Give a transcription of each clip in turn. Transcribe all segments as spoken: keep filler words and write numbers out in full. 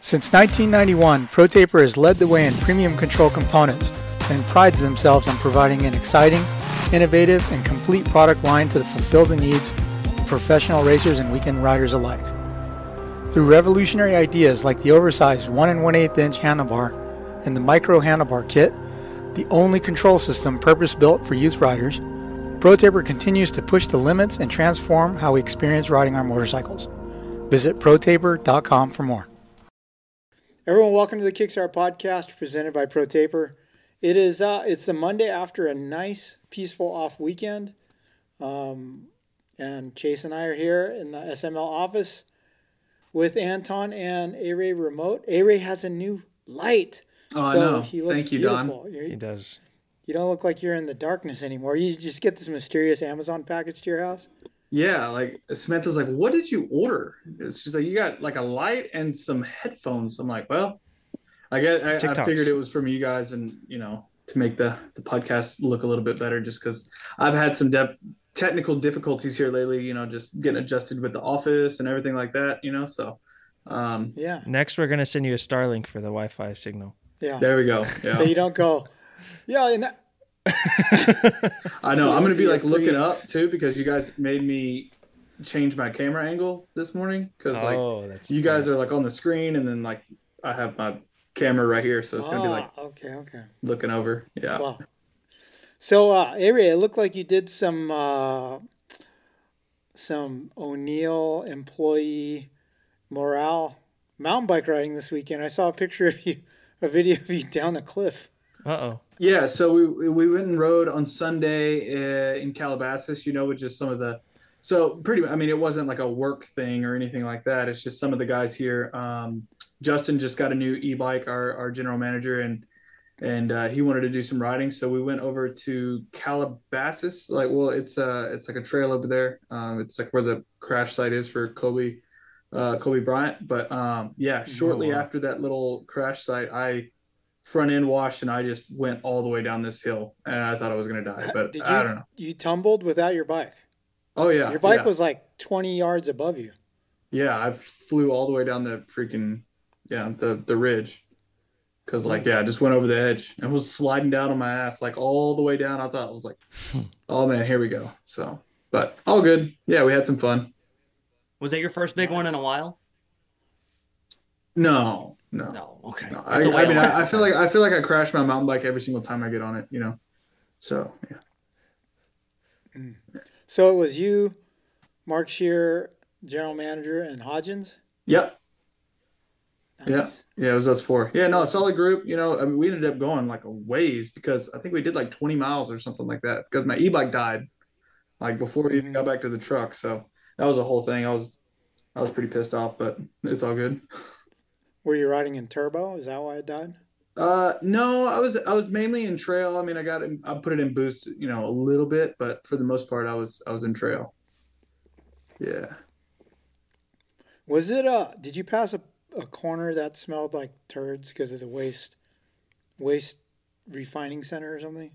Since nineteen ninety-one, ProTaper has led the way in premium control components and prides themselves on providing an exciting, innovative, and complete product line to fulfill the needs of professional racers and weekend riders alike. Through revolutionary ideas like the oversized one and one eighth inch handlebar and the micro handlebar kit, the only control system purpose-built for youth riders, ProTaper continues to push the limits and transform how we experience riding our motorcycles. Visit pro taper dot com for more. Everyone, welcome to the Kickstart Podcast presented by ProTaper. It is uh, it's the Monday after a nice, peaceful off weekend, um, and Chase and I are here in the S M L office with Anton and A-Ray remote. A-Ray has a new light, oh, so I know. he looks Thank you, beautiful. Don. You're, He does. You don't look like you're in the darkness anymore. You just get this mysterious Amazon package to your house. Yeah, like Samantha's like, what did you order? It's just like, you got like a light and some headphones. I'm like, well, I get, I, I figured it was from you guys, and you know, to make the the podcast look a little bit better, just because I've had some depth, technical difficulties here lately. You know, just getting adjusted with the office and everything like that. You know, so um, yeah. Next, we're gonna send you a Starlink for the Wi-Fi signal. Yeah. There we go. Yeah. So you don't go, yeah, and that. I know. So I'm gonna be like freeze. looking up too, because you guys made me change my camera angle this morning, because like Oh, that's you funny. guys are like on the screen, and then like I have my camera right here, so it's gonna be like Ah, okay, okay. looking over. Yeah. Wow. So, uh, A-Ray, it looked like you did some uh, some O'Neill employee morale mountain bike riding this weekend. I saw a picture of you, a video of you down the cliff. Uh-oh. Yeah, so we we went and rode on Sunday uh, in Calabasas, you know, with just some of the, so pretty, I mean, it wasn't like a work thing or anything like that. It's just some of the guys here. Um, Justin just got a new e-bike, our our general manager, and and uh, he wanted to do some riding, so we went over to Calabasas. Like, well, it's uh it's like a trail over there. Um, it's like where the crash site is for Kobe, uh, Kobe Bryant. But um, yeah, shortly wow. after that little crash site, I front end washed, and I just went all the way down this hill, and I thought I was gonna die, but Did you, I don't know. You tumbled without your bike. Oh yeah, Your bike yeah. was like twenty yards above you. Yeah, I flew all the way down the freaking yeah the the ridge, because like yeah, I just went over the edge and was sliding down on my ass like all the way down. I thought it was like, oh man, here we go. So, but all good. Yeah, we had some fun. Was that your first big Nice. one in a while? No, no, No. Okay. no. I, It's a I mean, while. I, I feel like I feel like I crash my mountain bike every single time I get on it. You know, so yeah. So it was you, Mark Shear, general manager, and Hodgins. Yep. Nice. Yeah, yeah, it was us four. Yeah, no, a solid group. You know, I mean, we ended up going like a ways, because I think we did like twenty miles or something like that, because my e-bike died like before we even got back to the truck. So that was a whole thing. I was, I was pretty pissed off, but it's all good. Were you riding in turbo? Is that why it died? Uh, no, I was, I was mainly in trail. I mean, I got it, I put it in boost, you know, a little bit, but for the most part, I was, I was in trail. Yeah. Was it uh did you pass a, a corner that smelled like turds because it's a waste waste refining center or something?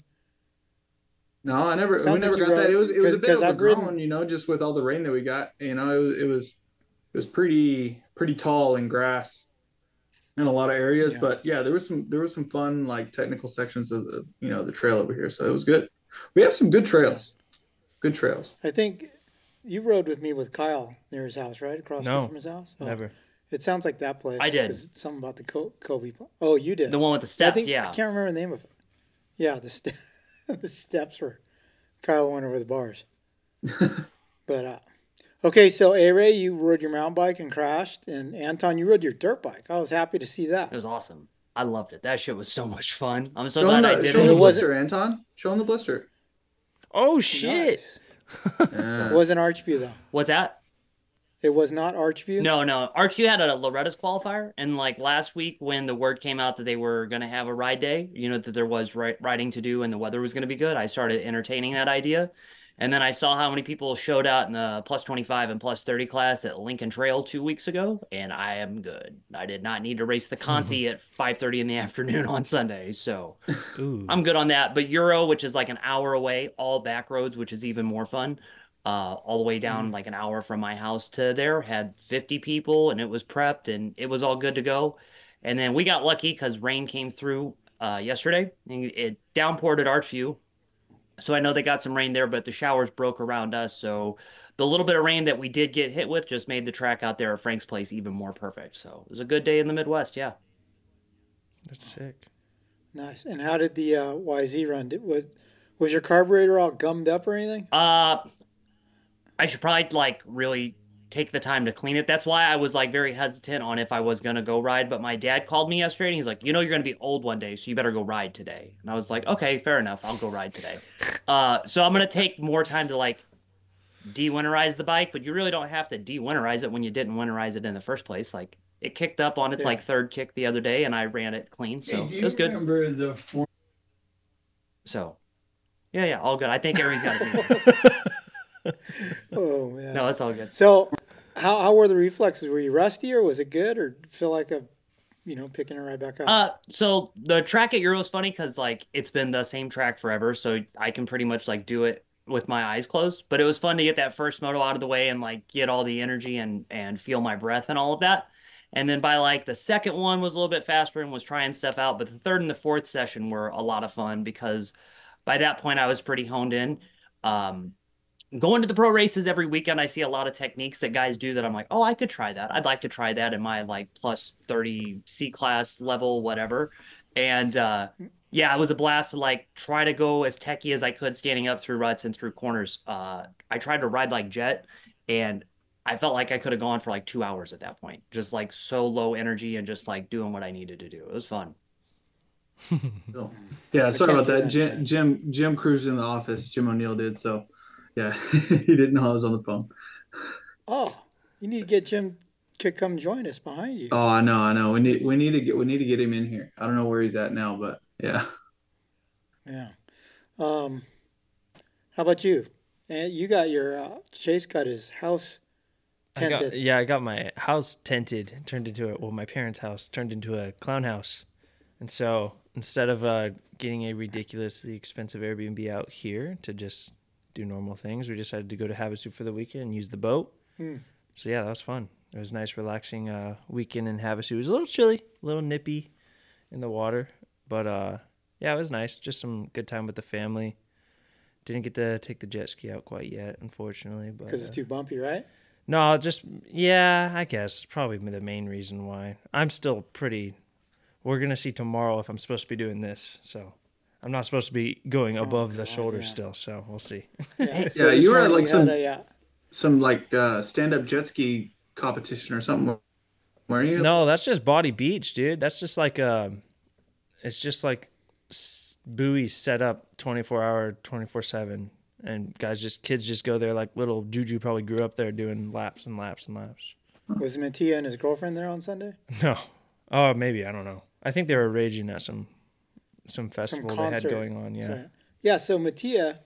No, I never, we Sounds never like you got that. rode- It was, it was a 'cause- bit 'cause I've overgrown, ridden- you know, just with all the rain that we got. You know, it was, it was, it was pretty, pretty tall in grass in a lot of areas. Yeah. But yeah, there was some, there was some fun like technical sections of the, you know, the trail over here. So it was good. We have some good trails, good trails. I think you rode with me with Kyle near his house, right? Across the No, street from his house? Oh, Never. It sounds like that place. I did. 'cause it's something about the Co- Kobe. pl- Oh, you did. The one with the I steps, think, yeah. I can't remember the name of it. Yeah, the, st- the steps were Kyle went over the bars. But, uh, okay, so A-Ray, you rode your mountain bike and crashed, and Anton, you rode your dirt bike. I was happy to see that. It was awesome. I loved it. That shit was so much fun. I'm so Show him glad I the, did show him it. the It wasn't- blister, Anton. Show him the blister. Oh shit! Nice. Yeah. It wasn't Archview, though. What's that? It was not Archview? No, no. Archie had a Loretta's qualifier, and like last week when the word came out that they were going to have a ride day, you know, that there was ri- riding to do and the weather was going to be good, I started entertaining that idea. And then I saw how many people showed out in the plus twenty-five and plus thirty class at Lincoln Trail two weeks ago, and I am good. I did not need to race the Conti at five thirty in the afternoon on Sunday, so Ooh. I'm good on that. But Euro, which is like an hour away, all back roads, which is even more fun. uh, all the way down like an hour from my house to there. Had fifty people, and it was prepped, and it was all good to go. And then we got lucky because rain came through uh, yesterday, and it downpoured at Archview. So I know they got some rain there, but the showers broke around us. So the little bit of rain that we did get hit with just made the track out there at Frank's Place even more perfect. So it was a good day in the Midwest. Yeah. That's sick. Nice. And how did the uh, Y Z run? Did, was, was your carburetor all gummed up or anything? Uh, I should probably like really take the time to clean it. That's why I was like very hesitant on if I was gonna go ride. But my dad called me yesterday and he's like, you know, you're gonna be old one day, so you better go ride today. And I was like, okay, fair enough. I'll go ride today. Uh, so I'm gonna take more time to like de-winterize the bike, but you really don't have to de-winterize it when you didn't winterize it in the first place. Like it kicked up on its Yeah. like third kick the other day, and I ran it clean, so Hey, do it was you good. remember the form? So yeah, yeah, all good. I think everybody's got to be. Oh, man. No, it's all good. So how, how were the reflexes? Were you rusty or was it good or feel like a, you know, picking it right back up? Uh, so the track at Euro is funny because like it's been the same track forever, so I can pretty much like do it with my eyes closed. But it was fun to get that first moto out of the way and like get all the energy and and feel my breath and all of that. And then by like the second one was a little bit faster and was trying stuff out, but the third and the fourth session were a lot of fun because by that point I was pretty honed in. Um, going to the pro races every weekend, I see a lot of techniques that guys do that I'm like, oh, I could try that. I'd like to try that in my like plus thirty C class level, whatever. And uh, yeah, it was a blast to like try to go as techie as I could, standing up through ruts and through corners. Uh, I tried to ride like Jet, and I felt like I could have gone for like two hours at that point, just like so low energy and just like doing what I needed to do. It was fun. Oh. Yeah, sorry can't about do that. that, Jim, Jim. Jim Jim cruised in the office. Jim O'Neill did. So, yeah, he didn't know I was on the phone. Oh, you need to get Jim to come join us behind you. Oh, I know, I know. We need we need to get we need to get him in here. I don't know where he's at now, but yeah. Yeah. Um, how about you? And you got your uh, Chase got his house I got, tented. yeah, I got my house tented, turned into a, well, my parents' house turned into a clown house. And so instead of uh, getting a ridiculously expensive Airbnb out here to just do normal things, we decided to go to Havasu for the weekend and use the boat. Hmm. So yeah, that was fun. It was a nice, relaxing uh, weekend in Havasu. It was a little chilly, a little nippy in the water. But uh, yeah, it was nice. Just some good time with the family. Didn't get to take the jet ski out quite yet, unfortunately. But Because it's uh, too bumpy, right? no, just, yeah, I guess. Probably the main reason why. I'm still pretty, we're going to see tomorrow if I'm supposed to be doing this. So I'm not supposed to be going above the God, shoulders yeah. still. So we'll see. Yeah, Yeah, this you were at, morning like, we some- had a, uh, Some like uh, stand up jet ski competition or something. Were you? No, that's just Body Beach, dude. That's just like, uh, it's just like s- buoys set up twenty-four hour, twenty-four seven. And guys just, kids just go there like little Juju probably grew up there doing laps and laps and laps. was Mattia and his girlfriend there on Sunday? No. Oh, maybe. I don't know. I think they were raging at some some festival they had concert. going on. Yeah. So, yeah, so Mattia,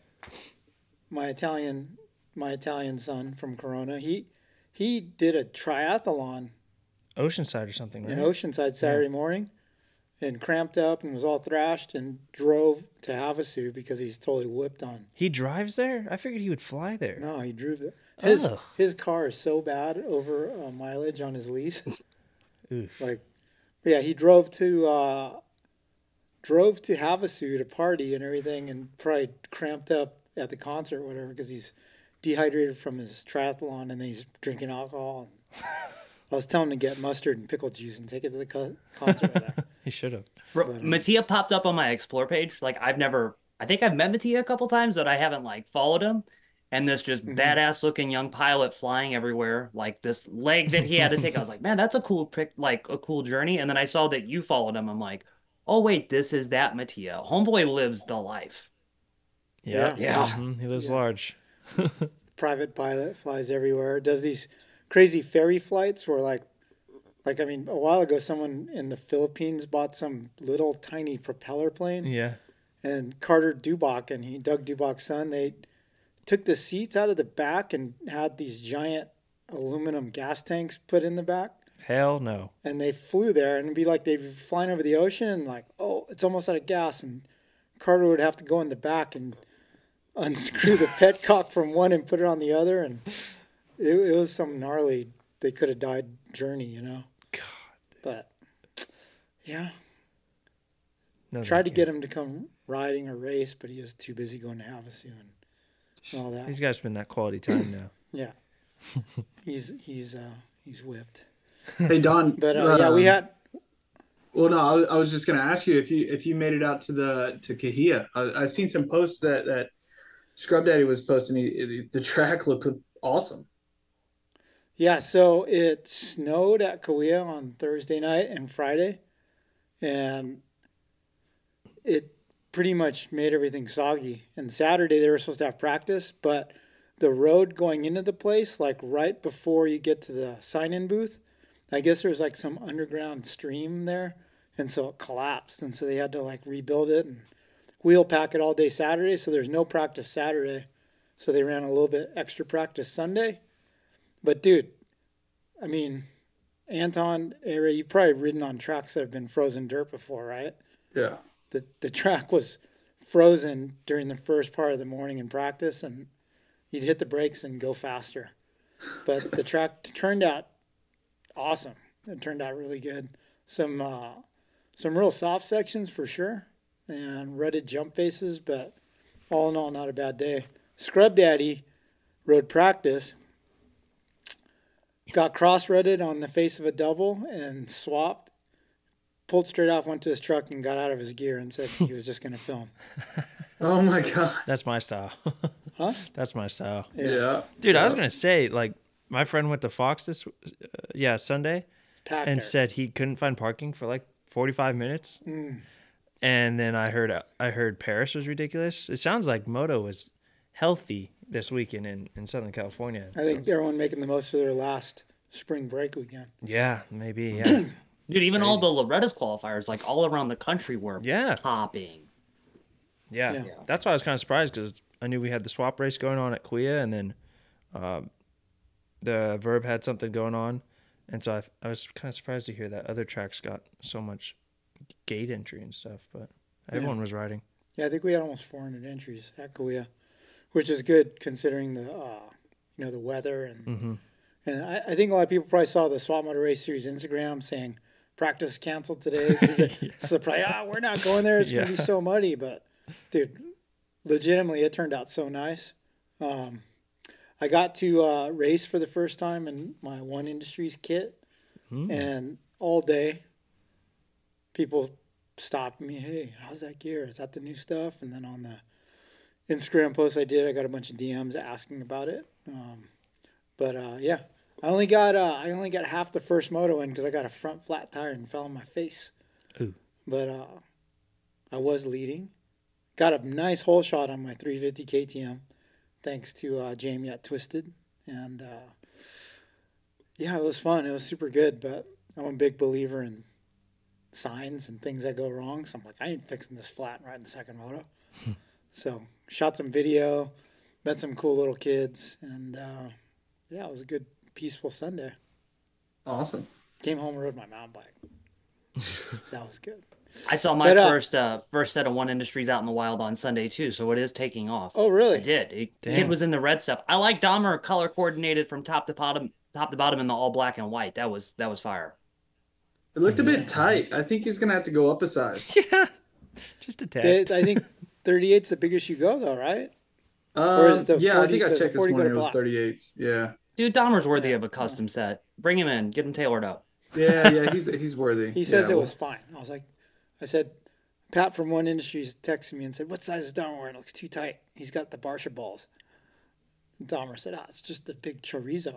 my Italian my Italian son from Corona, he he did a triathlon Oceanside or something, right? in Oceanside Saturday morning and cramped up and was all thrashed and drove to Havasu because he's totally whipped on. He drives there? I figured he would fly there. No, he drove it. His Ugh. his car is so bad over uh, mileage on his lease. Oof. Like, yeah, he drove to uh, drove to Havasu to party and everything, and probably cramped up at the concert or whatever because he's dehydrated from his triathlon and then he's drinking alcohol. I was telling him to get mustard and pickle juice and take it to the co- concert. with that. He should have. Bro, But, uh, Mattia popped up on my explore page. Like I've never, I think I've met Mattia a couple times, but I haven't like followed him. And this just Mhm. badass looking young pilot flying everywhere, like this leg that he had to take. I was like, man, that's a cool pic, like a cool journey. And then I saw that you followed him. I'm like, oh wait, this is that Mattia. Homeboy lives the life. Yeah. Yeah. Mhm, he lives Yeah. large. Private pilot, flies everywhere, does these crazy ferry flights where like like I mean a while ago someone in the Philippines bought some little tiny propeller plane. Yeah. And Carter Dubach and he Doug Dubach's son, they took the seats out of the back and had these giant aluminum gas tanks put in the back, Hell no. and they flew there and it'd be like they'd be flying over the ocean and like, oh, it's almost out of gas, and Carter would have to go in the back and unscrew the petcock from one and put it on the other, and it, it was some gnarly. They could have died journey, you know. God. But yeah, No, tried to thank get you. him to come riding or race, but he was too busy going to Havasu and, and all that. He's got to spend that quality time now. Yeah, he's he's uh, he's whipped. Hey Don, But uh, yeah, we um, had well, no, I was, I was just going to ask you if you if you made it out to the to Kahia. I, I seen some posts that that Scrub Daddy was posting. He, the track looked awesome. yeah. So it snowed at Kauai on Thursday night and Friday, and it pretty much made everything soggy. And Saturday they were supposed to have practice, but the road going into the place, like right before you get to the sign-in booth, I guess there was like some underground stream there, and so it collapsed, and so they had to like rebuild it and wheel pack it all day Saturday. So there's no practice Saturday, so they ran a little bit extra practice Sunday. But dude, I mean, Anton, Ari, you've probably ridden on tracks that have been frozen dirt before, right? Yeah. The the track was frozen during the first part of the morning in practice, and you'd hit the brakes and go faster. But the track turned out awesome. It turned out really good. Some uh, some real soft sections for sure, and rutted jump faces, but all in all, not a bad day. Scrub Daddy rode practice, got cross-rutted on the face of a double and swapped, pulled straight off, went to his truck and got out of his gear and said he was just going to film. Oh my God. That's my style. Huh? That's my style. Yeah. Dude, I was Yeah. going to say, like, my friend went to Fox this, uh, yeah, Sunday, Packed and there. said he couldn't find parking for like forty-five minutes. Mm. And then I heard I heard Paris was ridiculous. It sounds like Moto was healthy this weekend in, in Southern California. I think everyone making the most of their last spring break weekend. Yeah, maybe, yeah. Dude, even all the Loretta's qualifiers, like all around the country, were Yeah. popping. Yeah. Yeah. That's why I was kind of surprised because I knew we had the swap race going on at Kuya, and then um, the Verb had something going on. And so I, I was kind of surprised to hear that other tracks got so much gate entry and stuff, but everyone was riding. Yeah, I think we had almost four hundred entries at Kauai, which is good considering the uh, you know the weather and Mm-hmm. and I, I think a lot of people probably saw the Swap Motor Race Series Instagram saying practice canceled today because it's the probably ah we're not going there, it's Yeah. gonna be so muddy. But dude, legitimately it turned out so nice. Um, I got to uh, race for the first time in my One Industries kit, Mm. and all day people stopped me, hey, how's that gear? Is that the new stuff? And then on the Instagram post I did, I got a bunch of D Ms asking about it. Um, but uh, yeah, I only got uh, I only got half the first moto in because I got a front flat tire and fell on my face. Ooh. But uh, I was leading. Got a nice hole shot on my three fifty K T M, thanks to uh, Jamie at Twisted, and uh, yeah, it was fun. It was super good. But I'm a big believer in signs and things that go wrong. So I'm like, I ain't fixing this flat and riding second moto. So shot some video, met some cool little kids, and uh, yeah, it was a good, peaceful Sunday. Awesome. Came home and rode my mountain bike. That was good. I saw my But, uh, first uh, first set of One Industries out in the wild on Sunday too, so it is taking off. Oh, really? I did. It, Damn. kid was in the red stuff. I like Dahmer color coordinated from top to bottom, top to bottom in the all black and white. That was that was fire. It looked a bit tight. I think he's gonna have to go up a size. Yeah. Just a tad. They- I think thirty-eight's the biggest you go, though, right? Um, is the yeah, forty I think I does the checked this forty go to morning. It was black? thirty-eights. Yeah. Dude, Dahmer's worthy of a custom set. Bring him in, get him tailored up. Yeah, yeah. He's he's worthy. He says yeah, it well, was fine. I was like, I said, Pat from One Industries texted me and said, what size is Dahmer wearing? It looks too tight. He's got the Barsha balls. And Dahmer said, ah, it's just the big chorizo.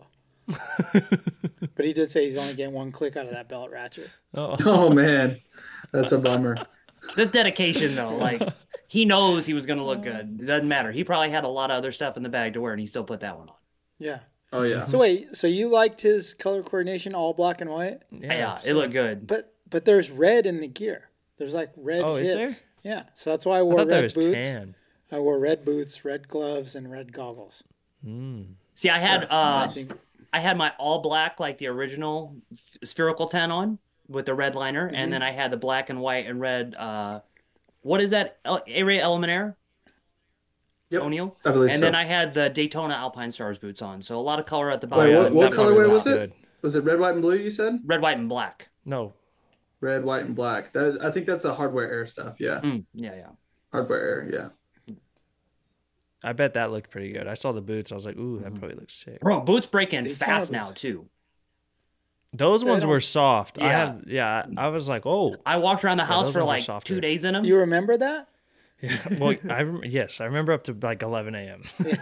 But he did say he's only getting one click out of that belt ratchet. Oh. Oh man, that's a bummer. The dedication though, like he knows he was gonna look good. It doesn't matter. He probably had a lot of other stuff in the bag to wear, and he still put that one on. Yeah. Oh yeah. So wait, so you liked his color coordination, all black and white? Yeah, it looked good. But but there's red in the gear. There's like red Oh, is hits. there? Yeah. So that's why I I wore thought that red was boots. tan. I wore red boots, red gloves, and red goggles. Mm. See, I had uh, I think I had my all black, like the original spherical ten on with the red liner, and then I had the black and white and red. Uh, what is that? El- A-Ray Element Air? Yep, O'Neill. I believe And so. then I had the Daytona Alpine Stars boots on. So a lot of color at the Oh, Wait, bottom. yeah, what, what nothing that over colorway the was was top. it? good. Was it red, white, and blue? You said Red, white, and black. No, red, white, and black. That I think that's the hardware air stuff. Yeah, Mm, yeah, yeah. hardware air. Yeah. I bet that looked pretty good. I saw the boots. I was like, ooh, that Mhm. probably looks sick. Bro, boots break in Daytona fast now, boots. too. Those They ones don't- were soft. I Yeah. have, yeah. I was like, oh, I walked around the Yeah, house those for ones are like softer. two days in them. You remember that? yeah. Well, I rem- yes, I remember up to like eleven a.m.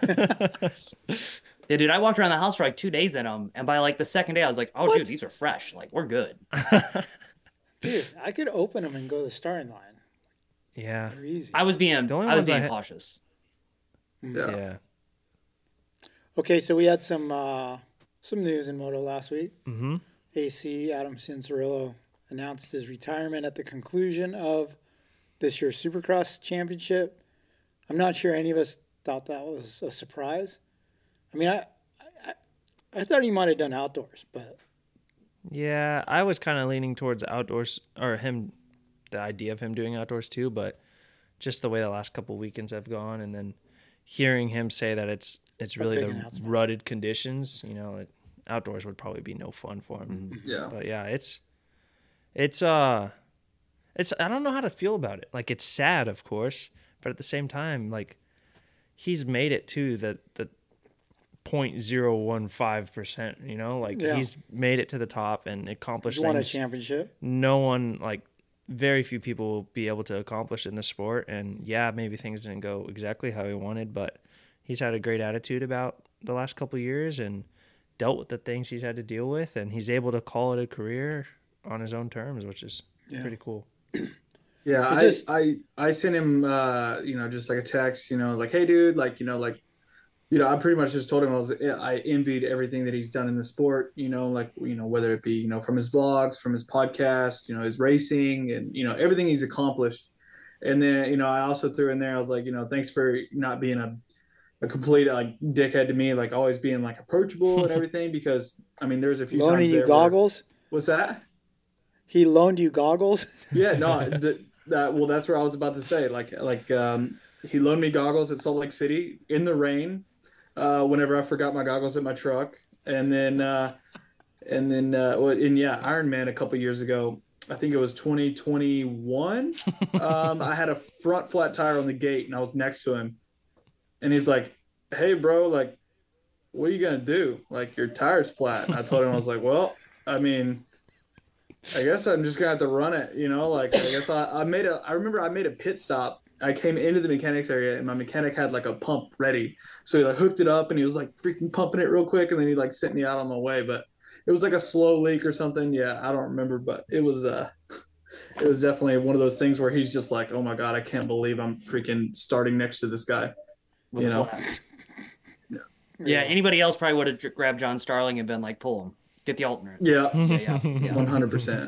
Yeah, dude, I walked around the house for like two days in them. And by like the second day, I was like, oh, What? dude, these are fresh. Like, we're good. Dude, I could open them and go to the starting line. yeah, They're easy. I was being, The only I was ones I being had- cautious. Yeah. yeah. Okay, so we had some uh, some news in moto last week. Mm-hmm. A C Adam Cincerillo announced his retirement at the conclusion of this year's Supercross Championship. I'm not sure any of us thought that was a surprise. I mean, I I, I thought he might have done outdoors, but Yeah, I was kind of leaning towards outdoors, or him, the idea of him doing outdoors too, but just the way the last couple weekends have gone, and then hearing him say that it's it's A really big the announcement. rutted conditions, you know, it, outdoors would probably be no fun for him. Yeah. But yeah, it's it's uh it's I don't know how to feel about it. Like it's sad, of course, but at the same time, like he's made it to the the point zero one five percent, you know, like Yeah. he's made it to the top and accomplished he won a things championship. no one, like very few people will be able to accomplish in the sport. And yeah, maybe things didn't go exactly how he wanted, but he's had a great attitude about the last couple of years and dealt with the things he's had to deal with, and he's able to call it a career on his own terms, which is Yeah. pretty cool. Yeah, It I, just- I I sent him uh, you know, just like a text, you know, like, hey dude, like, you know, like, you know, I pretty much just told him I was I envied everything that he's done in the sport, you know, like, you know, whether it be, you know, from his vlogs, from his podcast, you know, his racing and, you know, everything he's accomplished. And then, you know, I also threw in there, I was like, you know, thanks for not being a a complete like dickhead to me, like always being like approachable and everything, because I mean there's a few Loaning times you there where- goggles. what's that? He loaned you goggles. Yeah, no, th- that well, that's what I was about to say. Like, like um, he loaned me goggles at Salt Lake City in the rain, uh, whenever I forgot my goggles at my truck, and then, uh, and then, uh, well, and yeah, Iron Man a couple years ago, I think it was twenty twenty-one. Um, I had a front flat tire on the gate, and I was next to him, and he's like, "Hey, bro, like, what are you gonna do? Like, your tire's flat." And I told him, I was like, "Well, I mean." I guess I'm just gonna have to run it, you know. Like I guess I, I made a. I remember I made a pit stop. I came into the mechanics area and my mechanic had like a pump ready, so he like hooked it up and he was like freaking pumping it real quick, and then he like sent me out on my way. But it was like a slow leak or something. Yeah, I don't remember, but it was uh, it was definitely one of those things where he's just like, oh my god, I can't believe I'm freaking starting next to this guy. With You a know. flat. Yeah, anybody else probably would have grabbed John Starling and been like, pull him. Get the alternate. Yeah, Yeah, yeah, yeah. one hundred percent.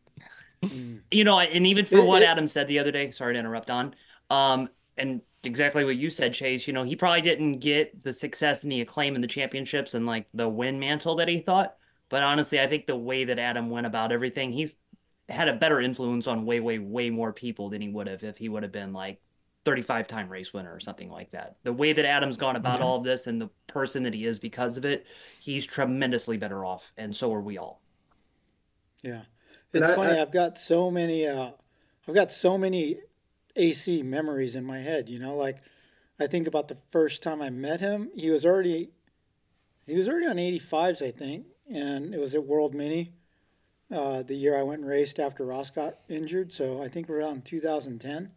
You know, and even for It- what it- Adam said the other day, sorry to interrupt on, um, and exactly what you said, Chase, you know, he probably didn't get the success and the acclaim in the championships and like the win mantle that he thought. But honestly, I think the way that Adam went about everything, he's had a better influence on way, way, way more people than he would have if he would have been like thirty-five time race winner or something like that. The way that Adam's gone about all of this and the person that he is because of it, he's tremendously better off. And so are we all. Yeah, And it's I- funny. I- I've got so many. Uh, I've got so many A C memories in my head. You know, like I think about the first time I met him. He was already, he was already on eighty-fives, I think, and it was at World Mini, uh, the year I went and raced after Ross got injured. So I think around two thousand ten,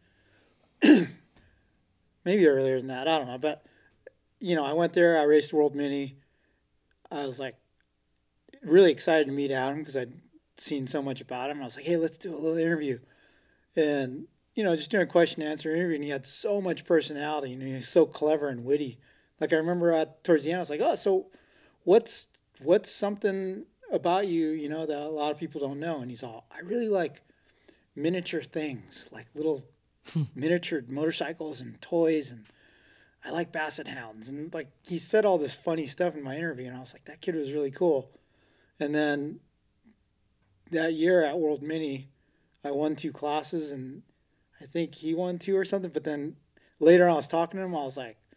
maybe earlier than that. I don't know, but you know, I went there. I raced World Mini. I was like really excited to meet Adam because I'd seen so much about him. I was like, hey, let's do a little interview. And, you know, just doing a question and answer interview. And he had so much personality. You know, he was so clever and witty. Like I remember at, towards the end, I was like, oh, so what's what's something about you, you know, that a lot of people don't know? And he's all, I really like miniature things, like little miniature motorcycles and toys. And I like basset hounds. And like he said all this funny stuff in my interview. And I was like, that kid was really cool. And then that year at World Mini, I won two classes, and I think he won two or something. But then later on, I was talking to him. I was like,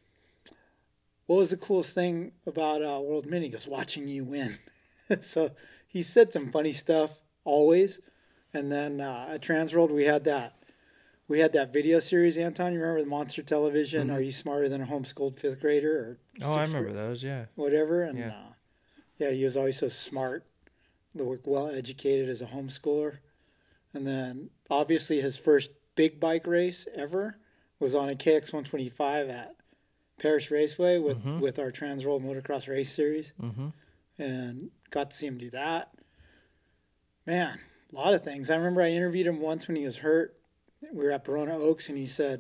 what was the coolest thing about uh, World Mini? He goes, watching you win. So he said some funny stuff always. And then uh, at Transworld, we had that. We had that video series, Anton. You remember the Monster Television? Mm-hmm. Are you smarter than a homeschooled fifth grader? Or oh, I remember grade, those. Yeah. Whatever. And yeah. Uh, yeah, he was always so smart, well educated as a homeschooler. And then obviously his first big bike race ever was on a K X one twenty-five at Paris Raceway with, mm-hmm. with our Transworld Motocross Race Series. Mm-hmm. And got to see him do that. Man, a lot of things. I remember I interviewed him once when he was hurt. We were at Verona Oaks, and he said,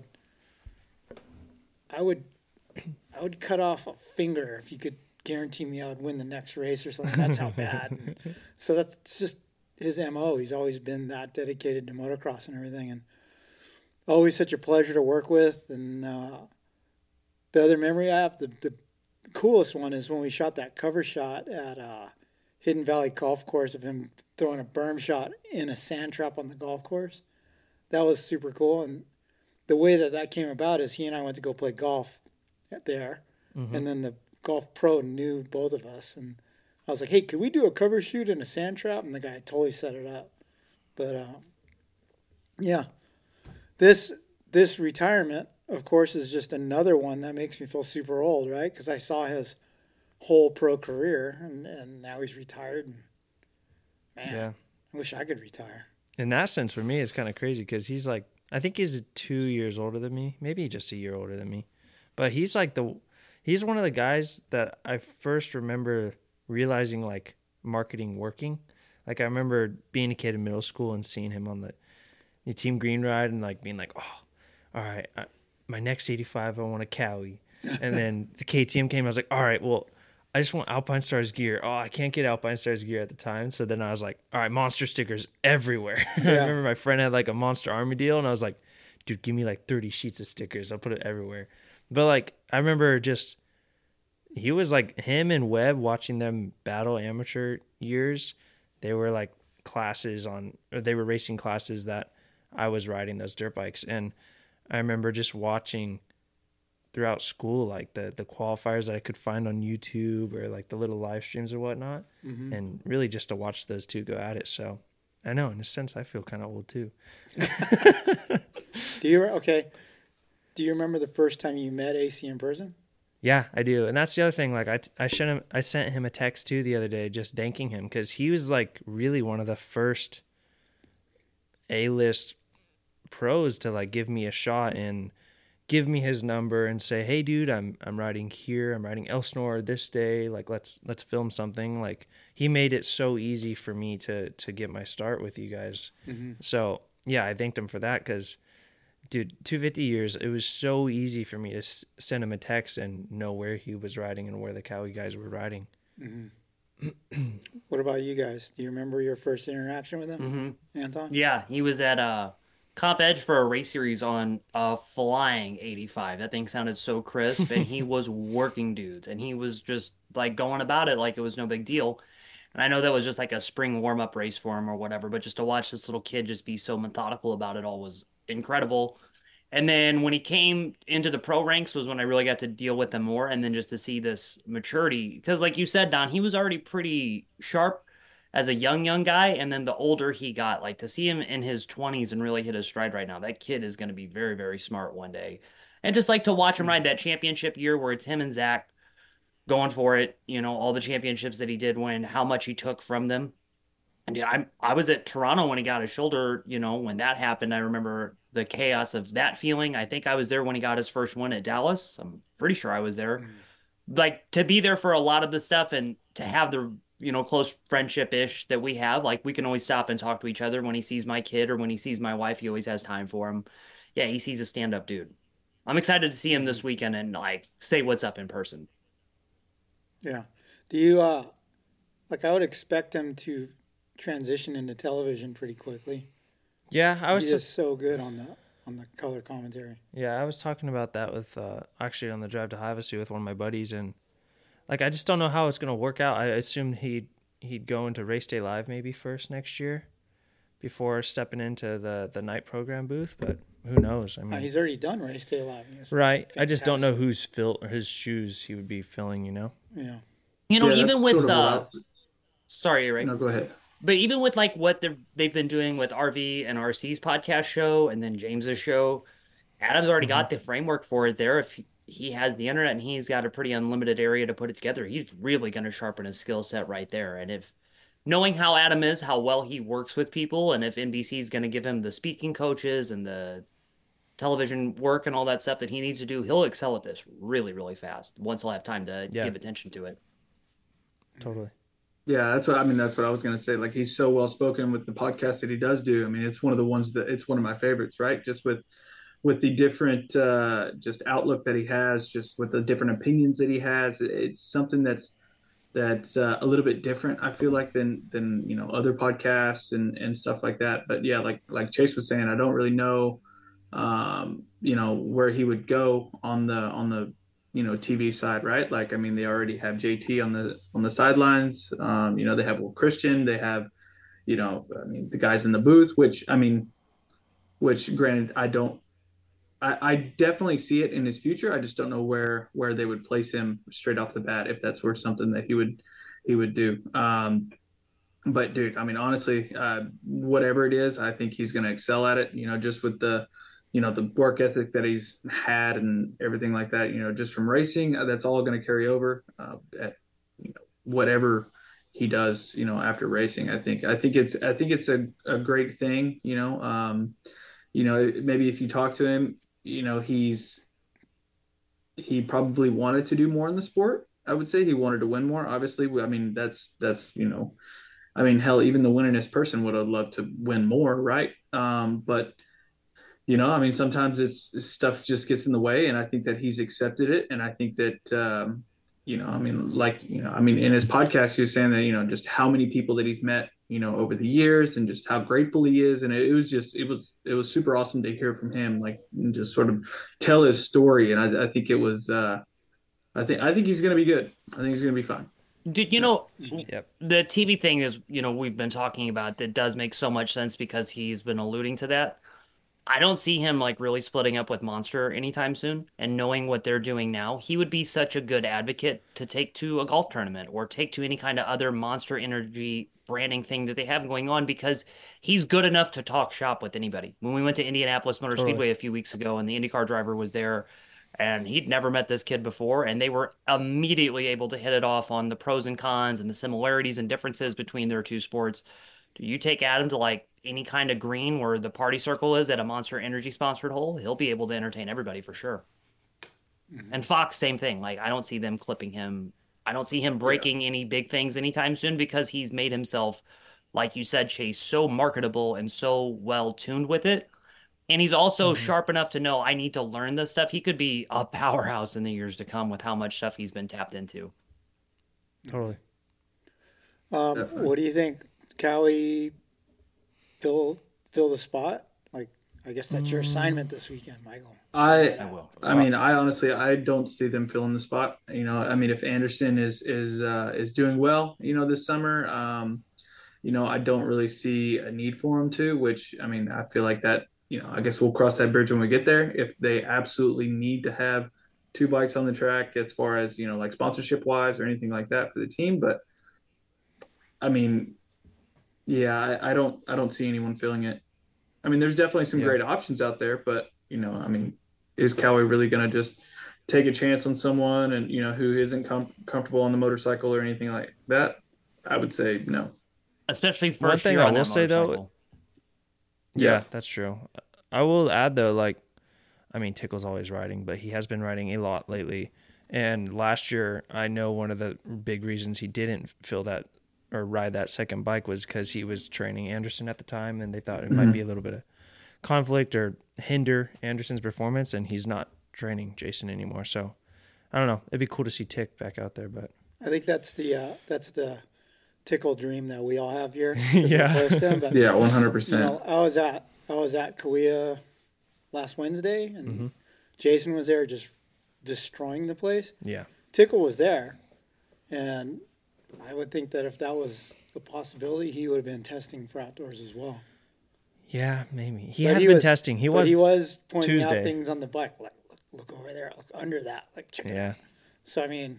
I would I would cut off a finger if you could guarantee me I would win the next race or something. That's how bad. And so that's just his M O. He's always been that dedicated to motocross and everything. And always such a pleasure to work with. And uh, the other memory I have, the, the coolest one is when we shot that cover shot at uh, Hidden Valley Golf Course of him throwing a berm shot in a sand trap on the golf course. That was super cool. And the way that that came about is he and I went to go play golf there. Mm-hmm. And then the golf pro knew both of us. And I was like, hey, could we do a cover shoot in a sand trap? And the guy totally set it up. But, uh, yeah, this this retirement, of course, is just another one that makes me feel super old, right? Because I saw his whole pro career, and, and now he's retired. And, man, yeah. I wish I could retire. In that sense, for me, it's kind of crazy because he's like, I think he's two years older than me, maybe just a year older than me. But he's like the, he's one of the guys that I first remember realizing like marketing working. Like I remember being a kid in middle school and seeing him on the, the Team Green ride and like being like, oh, all right, I, my next eighty-five, I want a Cowie. And then the K T M came, I was like, all right, well, I just want Alpine Stars gear. Oh, I can't get Alpine Stars gear at the time. So then I was like, all right, Monster stickers everywhere. Yeah. I remember my friend had like a Monster Army deal, and I was like, dude, give me like thirty sheets of stickers. I'll put it everywhere. But like, I remember just, he was like, him and Webb watching them battle amateur years. They were like classes on, or they were racing classes that I was riding those dirt bikes. And I remember just watching throughout school, like the the qualifiers that I could find on YouTube or like the little live streams or whatnot, mm-hmm. and really just to watch those two go at it. So I know, in a sense, I feel kind of old too. Do you okay? Do you remember the first time you met A C in person? Yeah, I do, and that's the other thing. Like I I sent him I sent him a text too the other day, just thanking him because he was like really one of the first A-list pros to like give me a shot and give me his number and say, hey dude, I'm I'm riding here, I'm riding Elsinore this day, like let's let's film something. Like he made it so easy for me to to get my start with you guys. Mm-hmm. So yeah, I thanked him for that because dude, two fifty years, it was so easy for me to s- send him a text and know where he was riding and where the Cowie guys were riding. Mm-hmm. What about you guys? Do you remember your first interaction with him, mm-hmm. Anton? Yeah, he was at uh Comp Edge for a race series on a flying eighty-five. That thing sounded so crisp, and he was working dudes, and he was just like going about it like it was no big deal. And I know that was just like a spring warm-up race for him or whatever, but just to watch this little kid just be so methodical about it all was incredible. And then when he came into the pro ranks was when I really got to deal with him more, and then just to see this maturity. Because like you said, Don, he was already pretty sharp as a young, young guy, and then the older he got, like to see him in his twenties and really hit his stride right now, that kid is going to be very, very smart one day. And just like to watch him ride that championship year where it's him and Zach going for it, you know, all the championships that he did win, how much he took from them. And yeah, I I was at Toronto when he got his shoulder, you know, when that happened. I remember the chaos of that feeling. I think I was there when he got his first win at Dallas. I'm pretty sure I was there. Mm. Like to be there for a lot of the stuff and to have the, you know, close friendship-ish that we have. Like we can always stop and talk to each other. When he sees my kid or when he sees my wife, he always has time for him. Yeah, he sees a stand-up dude. I'm excited to see him this weekend and like say what's up in person. Yeah. Do you, uh, like I would expect him to transition into television pretty quickly. Yeah, I was He's just so good on the on the color commentary. Yeah, I was talking about that with uh, actually on the drive to Havasu with one of my buddies, and like I just don't know how it's gonna work out. I assumed he'd he'd go into Race Day Live maybe first next year, before stepping into the, the night program booth, but who knows? I mean, Uh, he's already done race day live. He was right. I just don't know fantastic. whose fill his shoes he would be filling. You know. Yeah. You know, Yeah, even that's with sort of what uh, I- sorry, Ray. No, go ahead. But even with like what they've they've been doing with R V and R C's podcast show and then James's show, Adam's already got the framework for it there. If he, he has the internet and he's got a pretty unlimited area to put it together, he's really going to sharpen his skill set right there. And if knowing how Adam is, how well he works with people, and if N B C is going to give him the speaking coaches and the television work and all that stuff that he needs to do, he'll excel at this really, really fast once he'll have time to Yeah. give attention to it. Totally. Yeah, that's what I mean. That's what I was gonna say. Like he's so well spoken with the podcast that he does do. I mean, it's one of the ones that it's one of my favorites, right? Just with with the different uh, just outlook that he has, just with the different opinions that he has. It's something that's that's uh, a little bit different. I feel like than than you know other podcasts and and stuff like that. But yeah, like like Chase was saying, I don't really know, um, you know, where he would go on the on the you know T V side, right? Like I mean, they already have J T on the on the sidelines. Um, you know, they have Will Christian. They have you know, I mean, the guys in the booth. Which I mean, which granted, I don't. I, I definitely see it in his future. I just don't know where where they would place him straight off the bat if that's where something that he would he would do. Um, but dude, I mean, honestly, uh, whatever it is, I think he's going to excel at it. You know, just with the you know the work ethic that he's had and everything like that. You know, just from racing, uh, that's all going to carry over uh, at you know whatever he does. You know, after racing, I think I think it's I think it's a, a great thing. You know. Um, you know, maybe if you talk to him, you know, he's he probably wanted to do more in the sport. I would say he wanted to win more. Obviously, I mean that's that's you know, I mean hell, even the winningest person would have loved to win more, right? Um, but you know, I mean sometimes it's stuff just gets in the way, and I think that he's accepted it, and I think that um, you know, I mean, like you know, I mean in his podcast he was saying that you know just how many people that he's met you know over the years and just how grateful he is, and it, it was just it was it was super awesome to hear from him, like and just sort of tell his story, and I, I think it was uh, I think I think he's gonna be good. I think he's gonna be fine. Did you know Yep. the T V thing is, you know, we've been talking about that does make so much sense because he's been alluding to that. I don't see him like really splitting up with Monster anytime soon. And knowing what they're doing now, he would be such a good advocate to take to a golf tournament or take to any kind of other Monster Energy branding thing that they have going on because he's good enough to talk shop with anybody. When we went to Indianapolis Motor Totally. Speedway a few weeks ago and the IndyCar driver was there and he'd never met this kid before, and they were immediately able to hit it off on the pros and cons and the similarities and differences between their two sports. Do you take Adam to like any kind of green where the party circle is at a Monster Energy sponsored hole? He'll be able to entertain everybody for sure. Mm-hmm. And Fox, same thing. Like I don't see them clipping him. I don't see him breaking yeah. any big things anytime soon because he's made himself, like you said, Chase, so marketable and so well tuned with it. And he's also mm-hmm. sharp enough to know I need to learn this stuff. He could be a powerhouse in the years to come with how much stuff he's been tapped into. Totally. Um, what do you think, Cowie? Fill fill the spot? Like, I guess that's your assignment this weekend, Michael. I I will. I mean, I honestly I don't see them filling the spot. You know, I mean, if Anderson is is uh, is doing well, you know, this summer, um, you know, I don't really see a need for him to. Which I mean, I feel like that. You know, I guess we'll cross that bridge when we get there. If they absolutely need to have two bikes on the track, as far as you know, like sponsorship wise or anything like that for the team, but I mean, yeah, I, I don't I don't see anyone filling it. I mean, there's definitely some yeah. great options out there, but you know, I mean, is Cowie really going to just take a chance on someone and you know who isn't com- comfortable on the motorcycle or anything like that? I would say no. Especially first One thing year I on will that say though. motorcycle. Yeah, Yeah. that's true. I will add though, like, I mean, Tickle's always riding, but he has been riding a lot lately. And last year, I know one of the big reasons he didn't fill that or ride that second bike was because he was training Anderson at the time, and they thought it Mhm. might be a little bit of conflict or hinder Anderson's performance, and he's not training Jason anymore. So I don't know. It'd be cool to see Tick back out there, but I think that's the uh, that's the Tickle dream that we all have here. Yeah. Him, but, Yeah, one hundred you percent. know, I was at I was at Kauai last Wednesday, and Mhm. Jason was there just destroying the place. yeah. Tickle was there, and I would think that if that was a possibility, he would have been testing for outdoors as well. Yeah, maybe. He But has he been was- testing. He but was. he was pointing Tuesday. out things on the bike, like look, look over there, look under that, like check it out. Yeah. So I mean,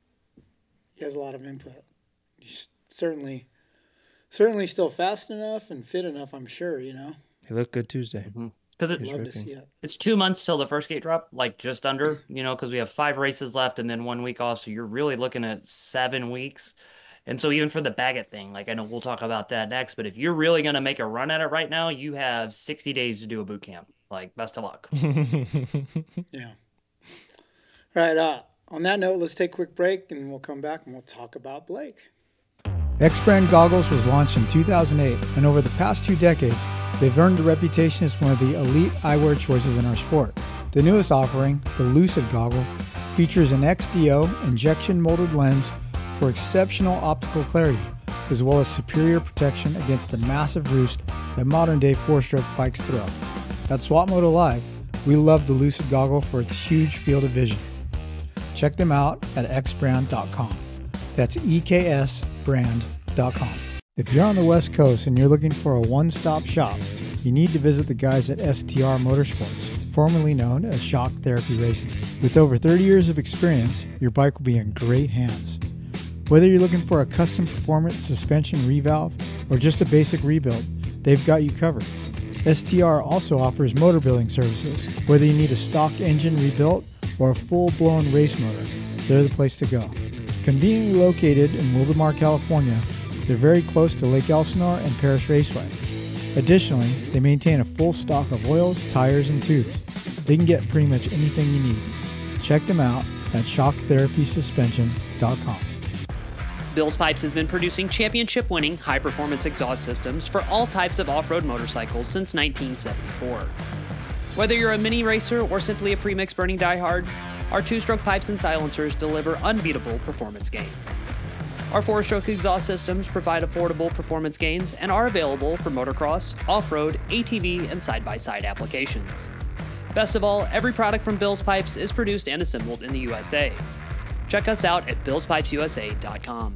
he has a lot of input. He's certainly, certainly still fast enough and fit enough. I'm sure. You know, He looked good Tuesday. Because it, He's love to ripping. see it. it's two months till the first gate drop, like just under, you know, because we have five races left and then one week off. So you're really looking at seven weeks. And so even for the Baggett thing, like I know we'll talk about that next, but if you're really going to make a run at it right now, you have sixty days to do a boot camp. Like, best of luck. Yeah. All right. Uh, on that note, let's take a quick break, and we'll come back and we'll talk about Blake. X-Brand Goggles was launched in two thousand eight, and over the past two decades, they've earned a reputation as one of the elite eyewear choices in our sport. The newest offering, the Lucid Goggle, features an X D O injection molded lens for exceptional optical clarity, as well as superior protection against the massive roost that modern-day four-stroke bikes throw. At Swap Moto Live, we love the Lucid Goggle for its huge field of vision. Check them out at x brand dot com. That's E K S brand dot com. If you're on the West Coast and you're looking for a one-stop shop, you need to visit the guys at S T R Motorsports, formerly known as Shock Therapy Racing. With over thirty years of experience, your bike will be in great hands. Whether you're looking for a custom performance suspension revalve or just a basic rebuild, they've got you covered. S T R also offers motor building services. Whether you need a stock engine rebuilt or a full-blown race motor, they're the place to go. Conveniently located in Wildomar, California, they're very close to Lake Elsinore and Paris Raceway. Additionally, they maintain a full stock of oils, tires, and tubes. They can get pretty much anything you need. Check them out at shock therapy suspension dot com. Bill's Pipes has been producing championship-winning high-performance exhaust systems for all types of off-road motorcycles since nineteen seventy-four. Whether you're a mini racer or simply a premix burning diehard, our two-stroke pipes and silencers deliver unbeatable performance gains. Our four-stroke exhaust systems provide affordable performance gains and are available for motocross, off-road, A T V, and side-by-side applications. Best of all, every product from Bill's Pipes is produced and assembled in the U S A. Check us out at bills pipes u s a dot com.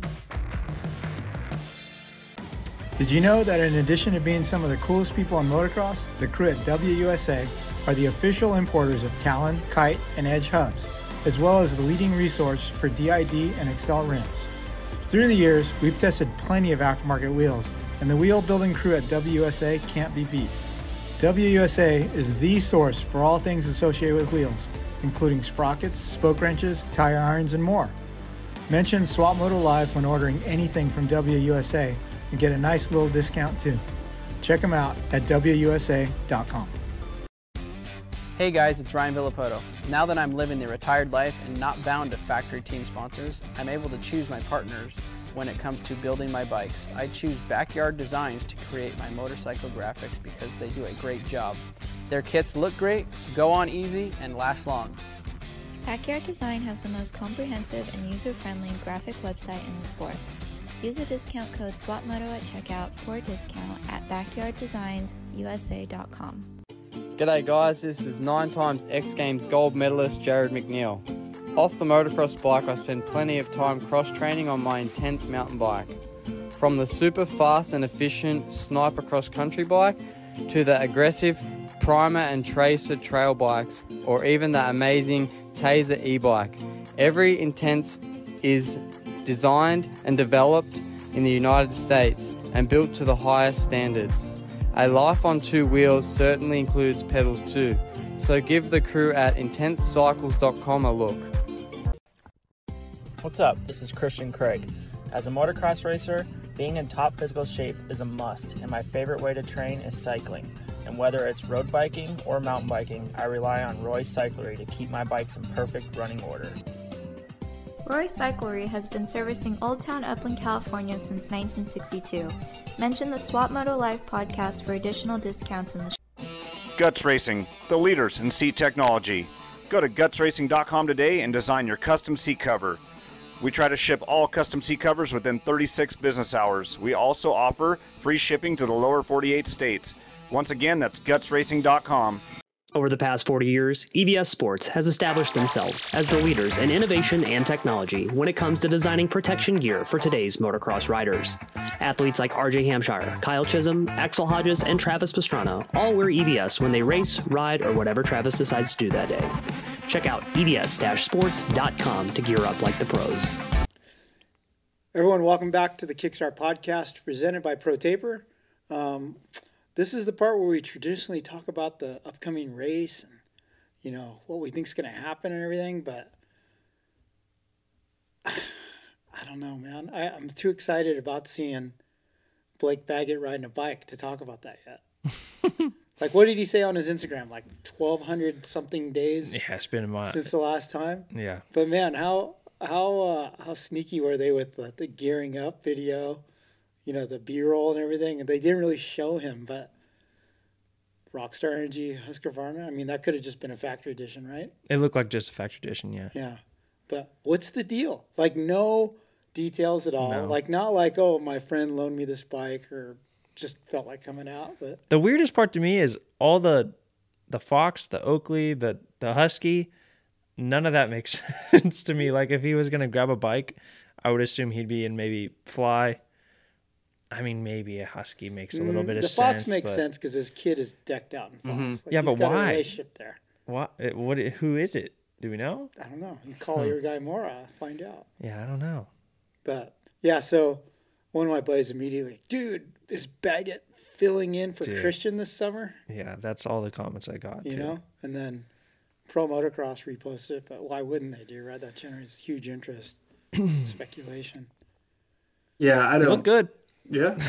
Did you know that in addition to being some of the coolest people in motocross, the crew at W U S A are the official importers of Talon, Kite, and Edge hubs, as well as the leading resource for D I D and Excel rims. Through the years, we've tested plenty of aftermarket wheels, and the wheel building crew at W U S A can't be beat. W U S A is the source for all things associated with wheels, including sprockets, spoke wrenches, tire irons, and more. Mention Swap Moto Live when ordering anything from W U S A and get a nice little discount too. Check them out at W U S A dot com. Hey guys, it's Ryan Villapoto. Now that I'm living the retired life and not bound to factory team sponsors, I'm able to choose my partners when it comes to building my bikes. I choose Backyard Designs to create my motorcycle graphics because they do a great job. Their kits look great, go on easy, and last long. Backyard Design has the most comprehensive and user-friendly graphic website in the sport. Use the discount code SWAPMOTO at checkout for a discount at backyard designs u s a dot com. G'day guys, this is nine times X Games gold medalist Jared McNeil. Off the motocross bike, I spend plenty of time cross-training on my intense mountain bike. From the super fast and efficient Sniper cross-country bike to the aggressive Primer and Tracer trail bikes, or even the amazing Taser e-bike. Every Intense is designed and developed in the United States and built to the highest standards. A life on two wheels certainly includes pedals too, so give the crew at intense cycles dot com a look. What's up? This is Christian Craig. As a motocross racer, being in top physical shape is a must, and my favorite way to train is cycling. And whether it's road biking or mountain biking, I rely on Roy Cyclery to keep my bikes in perfect running order. Roy Cyclery has been servicing Old Town Upland, California since nineteen sixty-two. Mention the Swap Moto Live podcast for additional discounts in the show. Guts Racing, the leaders in seat technology. Go to guts racing dot com today and design your custom seat cover. We try to ship all custom seat covers within thirty-six business hours. We also offer free shipping to the lower forty-eight states. Once again, that's guts racing dot com. Over the past forty years, E V S Sports has established themselves as the leaders in innovation and technology when it comes to designing protection gear for today's motocross riders. Athletes like R J Hampshire, Kyle Chisholm, Axel Hodges, and Travis Pastrana all wear E V S when they race, ride, or whatever Travis decides to do that day. Check out E V S sports dot com to gear up like the pros. Everyone, welcome back to the Kickstart Podcast presented by ProTaper. Um, This is the part where we traditionally talk about the upcoming race and, you know, what we think is going to happen and everything. But I don't know, man. I, I'm too excited about seeing Blake Baggett riding a bike to talk about that yet. Like, what did he say on his Instagram? Like twelve hundred something days Yeah, it's been a month. since the last time. Yeah. But man, how how uh, how sneaky were they with the, the gearing up video? You know, the B-roll and everything, and they didn't really show him, but Rockstar Energy, Husqvarna, I mean, that could have just been a factory edition, right? It looked like just a factory edition, yeah. Yeah. But what's the deal? Like, no details at all. No. Like, not like, oh, my friend loaned me this bike or just felt like coming out. But The weirdest part to me is all the the Fox, the Oakley, the, the Husky, none of that makes sense to me. Like, if he was going to grab a bike, I would assume he'd be in maybe Fly. I mean, maybe a Husky makes a little bit of the sense. Fox makes but sense because his kid is decked out in Fox. Mhm. Like, Yeah, he's but got why? a relationship there. What? it- What? it- Who is it? Do we know? I don't know. You call Huh. your guy Mora, find out. Yeah, I don't know. But yeah, so one of my buddies immediately, dude, is Baggett filling in for Dude. Christian this summer? Yeah, that's all the comments I got. You too. know? And then Pro Motocross reposted it, but why wouldn't they do, right? That generates huge interest, speculation. Yeah, I They don't. look good. Yeah.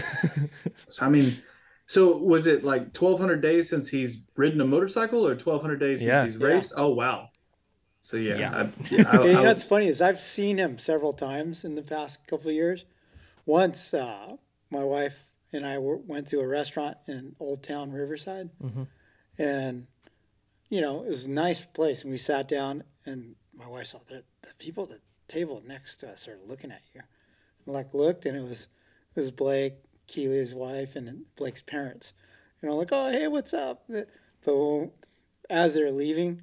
So, I mean, so was it like twelve hundred days since he's ridden a motorcycle, or twelve hundred days since Yeah. he's Yeah. raced? Oh wow. So yeah, Yeah. I, yeah, I, Yeah, you know I- what's funny is I've seen him several times in the past couple of years. Once, uh, my wife and I were, went to a restaurant in Old Town Riverside, Mhm. and you know it was a nice place. And we sat down, and my wife saw that the people at the table next to us are looking at you. And like looked, and it was it was Blake, Keely's wife, and Blake's parents. And I'm like, oh hey, what's up? But when, as they're leaving,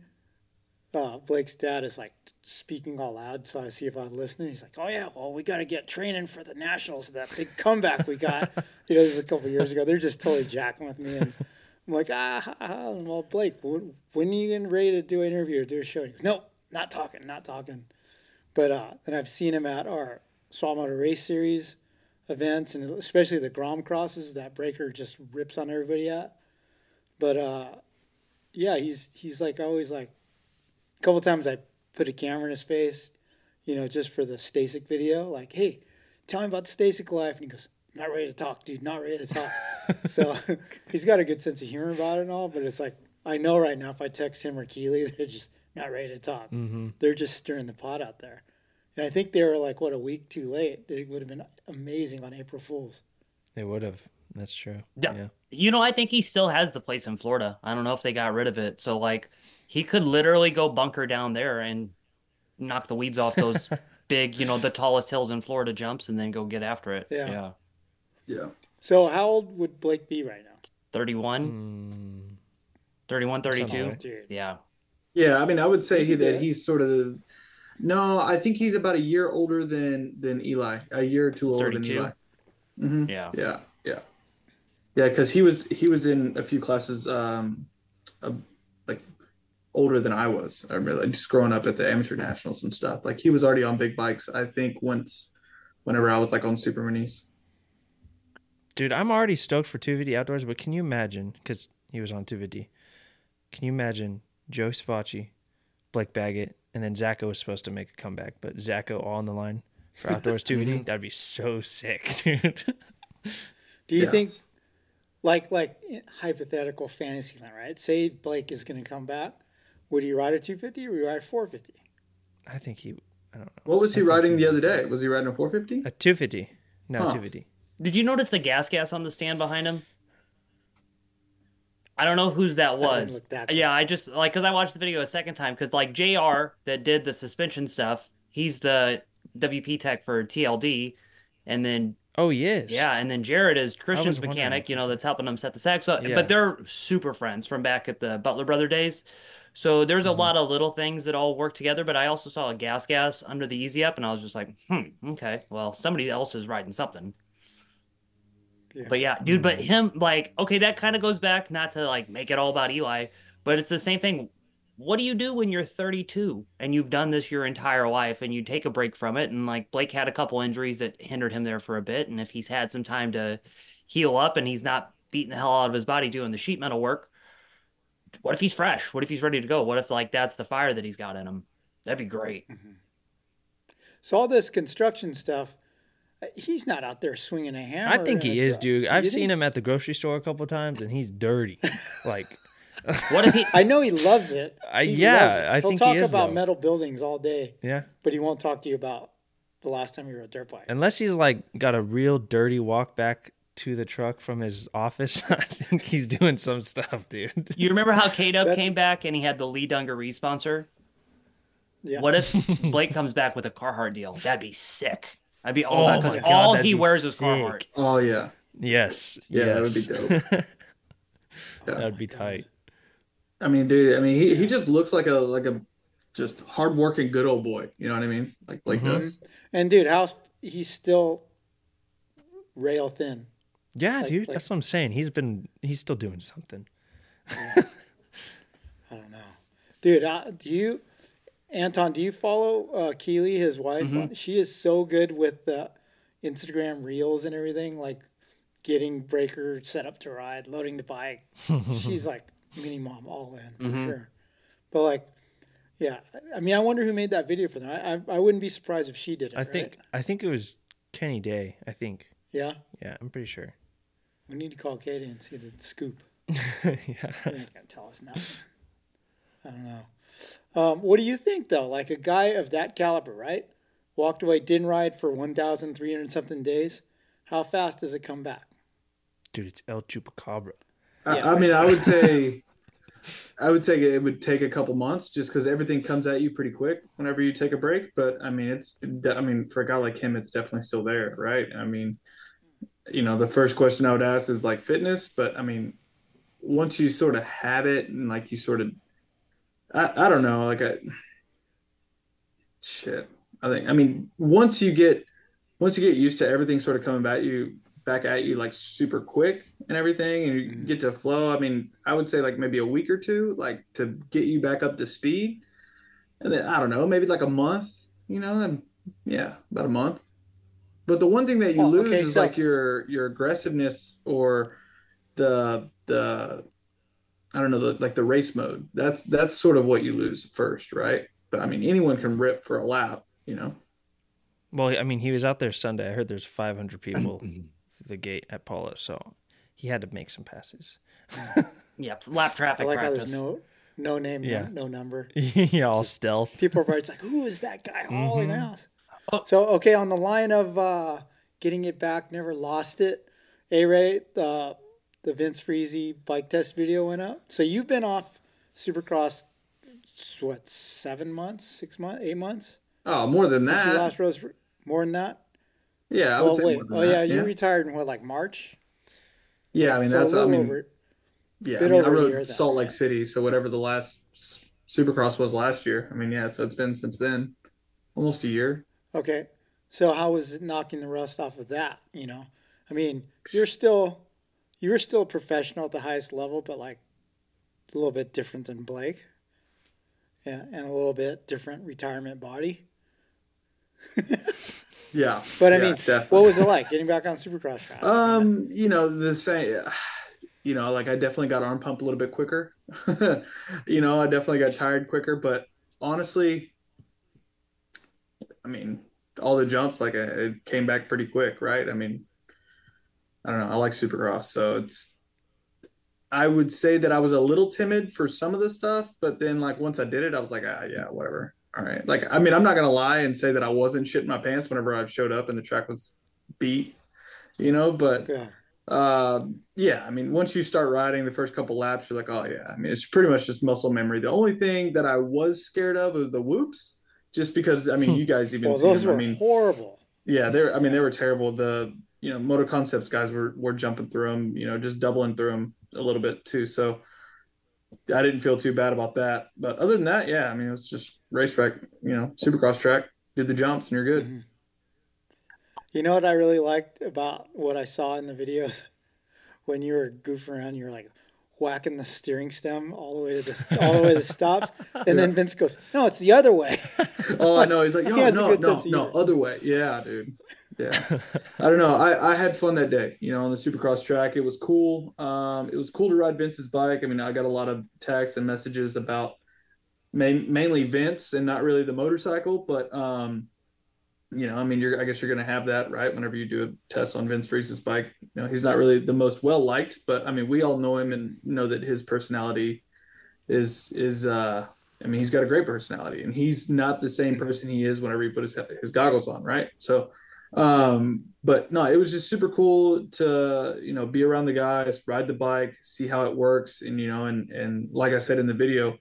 uh, Blake's dad is like speaking all loud, so I see if I'm listening. He's like, "Oh yeah, well we got to get training for the nationals. That big comeback we got, you know, this is a couple years ago. They're just totally jacking with me, and I'm like, ah, ha, ha. Well, Blake, when, when are you getting ready to do an interview or do a show?" And he goes, "Nope, not talking, not talking." But uh, then I've seen him at our Swap Motor Race Series events, and especially the Grom crosses that Breaker just rips on everybody at. But uh, yeah, he's he's like always like. A couple times I put a camera in his face, you know, just for the Stasic video. Like, hey, tell me about the Stasic life. And he goes, not ready to talk, dude, not ready to talk. So he's got a good sense of humor about it and all, but it's like, I know right now if I text him or Keely, they're just not ready to talk. Mm-hmm. They're just stirring the pot out there. And I think they were like, what, a week too late. It would have been amazing on April Fool's. They would have. That's true. Yeah. Yeah. You know, I think he still has the place in Florida. I don't know if they got rid of it. So, like, he could literally go bunker down there and knock the weeds off those big, you know, the tallest hills in Florida jumps and then go get after it. Yeah. Yeah. yeah. So how old would Blake be right now? thirty-one, Mm, thirty-one, Sounds thirty-two. right. Dude. Yeah. Yeah, I mean, I would say he, He that did. he's sort of. No, I think he's about a year older than than Eli. A year or two older than thirty-two. Eli. hmm Yeah. Yeah, yeah, yeah. Because he was he was in a few classes, um, uh, like older than I was. I remember like, just growing up at the amateur nationals and stuff. Like he was already on big bikes. I think once, whenever I was like on super minis. Dude, I'm already stoked for two fifty Outdoors, but can you imagine, because he was on two fifty, can you imagine Joe Savacci, Blake Baggett, and then Zacho was supposed to make a comeback, but Zacho all on the line for Outdoors two fifty? That'd be so sick, dude. Do you Yeah. think, like, like hypothetical fantasy land, right? Say Blake is going to come back. Would he ride a two fifty or would he ride a four fifty? I think he, I don't know. What was he I think riding he- the other day? Was he riding a four fifty? A two fifty. No, Huh. two fifty. Did you notice the gas gas on the stand behind him? I don't know whose that That didn't was. look that Yeah, close. I just like because I watched the video a second time because like J R that did the suspension stuff, he's the W P tech for T L D, and then Oh, he is. Yeah, and then Jared is Christian's wondering. mechanic, you know, that's helping him set the sack. So, Yeah. but they're super friends from back at the Butler Brother days. So there's a Mm-hmm. lot of little things that all work together. But I also saw a gas gas under the Easy Up, and I was just like, hmm, okay, well, somebody else is riding something. Yeah. But yeah, dude, Mm. but him, like, okay, that kind of goes back, not to like make it all about Eli, but it's the same thing. What do you do when you're thirty-two and you've done this your entire life and you take a break from it? And like Blake had a couple injuries that hindered him there for a bit. And if he's had some time to heal up and he's not beating the hell out of his body doing the sheet metal work, what if he's fresh? What if he's ready to go? What if like that's the fire that he's got in him? That'd be great. So all this construction stuff, uh, he's not out there swinging a hammer. I think he and a is, dr- dude. I've You seen think- him at the grocery store a couple times, and he's dirty. Like, What if he? I know he loves it. I- He yeah, loves it. I He'll think he talk is, about though. metal buildings all day, yeah. but he won't talk to you about the last time you rode dirt bike. Unless he's like got a real dirty walk back to the truck from his office, I think he's doing some stuff, dude. You remember how K-Dub That's- came back and he had the Lee Dungaree sponsor? Yeah. What if Blake comes back with a Carhartt deal? That'd be sick. I'd be all Oh about because my God, all that'd he be wears is sick. Carhartt. Oh yeah, Yes. Yeah, that would be yes. dope. That'd be tight. I mean, dude. I mean, he, he just looks like a like a just hardworking good old boy. You know what I mean? Like like Mhm. does. And dude, how he's still rail thin. Yeah, Like- dude. like- That's what I'm saying. He's been. He's still doing something. I don't know, dude. Uh, do you, Anton? Do you follow uh, Keely, his wife? Mm-hmm. She is so good with the Instagram reels and everything, like getting breaker set up to ride, loading the bike. She's like mini mom all in for Mm-hmm. sure. But like, yeah, I mean, I wonder who made that video for them. I I, I wouldn't be surprised if she did it. I think. right? I think it was Kenny Day. I think. Yeah, Yeah, I'm pretty sure. we need to call Katie and see the scoop. yeah. They ain't gonna tell us nothing. I don't know. Um, what do you think though? Like a guy of that caliber, right? Walked away, didn't ride for one thousand three hundred something days. How fast does it come back? Dude, it's El Chupacabra. I, Yeah. I mean, I would say, I would say it would take a couple months just because everything comes at you pretty quick whenever you take a break. But I mean, it's, I mean, for a guy like him, it's definitely still there, right? I mean, you know, the first question I would ask is like fitness, but I mean, once you sort of have it and like you sort of, I, I don't know, like I, shit. I think, I mean, once you get, once you get used to everything sort of coming back you, back at you like super quick and everything, and you get to flow. I mean, I would say like maybe a week or two, like to get you back up to speed. And then I don't know, maybe like a month, you know, and yeah, about a month. But the one thing that you Oh, lose okay, is so- like your your aggressiveness or the the I don't know, the like the race mode. That's that's sort of what you lose first, right? But I mean, anyone can rip for a lap, you know. Well, I mean, he was out there Sunday. I heard there's five hundred people through the gate at Paula, so he had to make some passes. Yeah, lap I traffic like how practice. there's no no name, Yeah. no, no number. yeah, all stealth. People are probably just like, who is that guy hauling Mm-hmm. ass? So okay, on the line of uh, getting it back, never lost it. A Ray, the the Vince Freezy bike test video went up. So you've been off Supercross, what, seven months, six months, eight months Oh, more than since you that. last rose? More than that? Yeah, I would Well, say wait. more than Oh that. yeah, you retired in what, like March? Yeah, I mean so that's a little I mean over. yeah, I bit mean I over a rode year then, Salt Lake yeah. City, so whatever the last s- Supercross was last year. I mean, yeah, so it's been since then, almost a year. Okay. So how was it knocking the rust off of that? You know, I mean, you're still, you were still a professional at the highest level, but like a little bit different than Blake. Yeah. And a little bit different retirement body. Yeah, But I yeah, mean, definitely. what was it like getting back on Supercross track? Um, you know, the same, you know, like I definitely got arm pump a little bit quicker. You know, I definitely got tired quicker, but honestly, I mean, all the jumps, like I, it came back pretty quick, right? I mean, I don't know. I like Supercross, so it's, I would say that I was a little timid for some of the stuff, but then like once I did it, I was like, ah, yeah, whatever. All right. Like, I mean, I'm not going to lie and say that I wasn't shitting my pants whenever I showed up and the track was beat, you know, but Yeah. uh, yeah, I mean, once you start riding the first couple laps, you're like, oh yeah. I mean, it's pretty much just muscle memory. The only thing that I was scared of was the whoops, just because, I mean, you guys even Well, see those them. were I mean, horrible. yeah, they're, I mean, they were terrible. The, you know, Moto Concepts guys were were jumping through them, you know, just doubling through them a little bit too. So I didn't feel too bad about that. But other than that, yeah, I mean, it was just racetrack, you know, supercross track, did the jumps and you're good. Mm-hmm. You know what I really liked about what I saw in the videos when you were goofing around, you were like whacking the steering stem all the way to the all the way to the stops, and yeah. then Vince goes, "No, it's the other way." Oh, I know. He's like, "No, he no, no, no, other way." Yeah, dude. Yeah, I don't know. I, I had fun that day, you know, on the Supercross track. It was cool. Um, it was cool to ride Vince's bike. I mean, I got a lot of texts and messages about main, mainly Vince and not really the motorcycle, but um, you know, I mean, you're I guess you're gonna have that, right? Whenever you do a test on Vince Fries's bike, you know, he's not really the most well liked, but I mean, we all know him and know that his personality is is uh, I mean, he's got a great personality, and he's not the same person he is whenever he put his his goggles on, right? So. Um, but no, it was just super cool to, you know, be around the guys, ride the bike, see how it works. And, you know, and, and like I said in the video,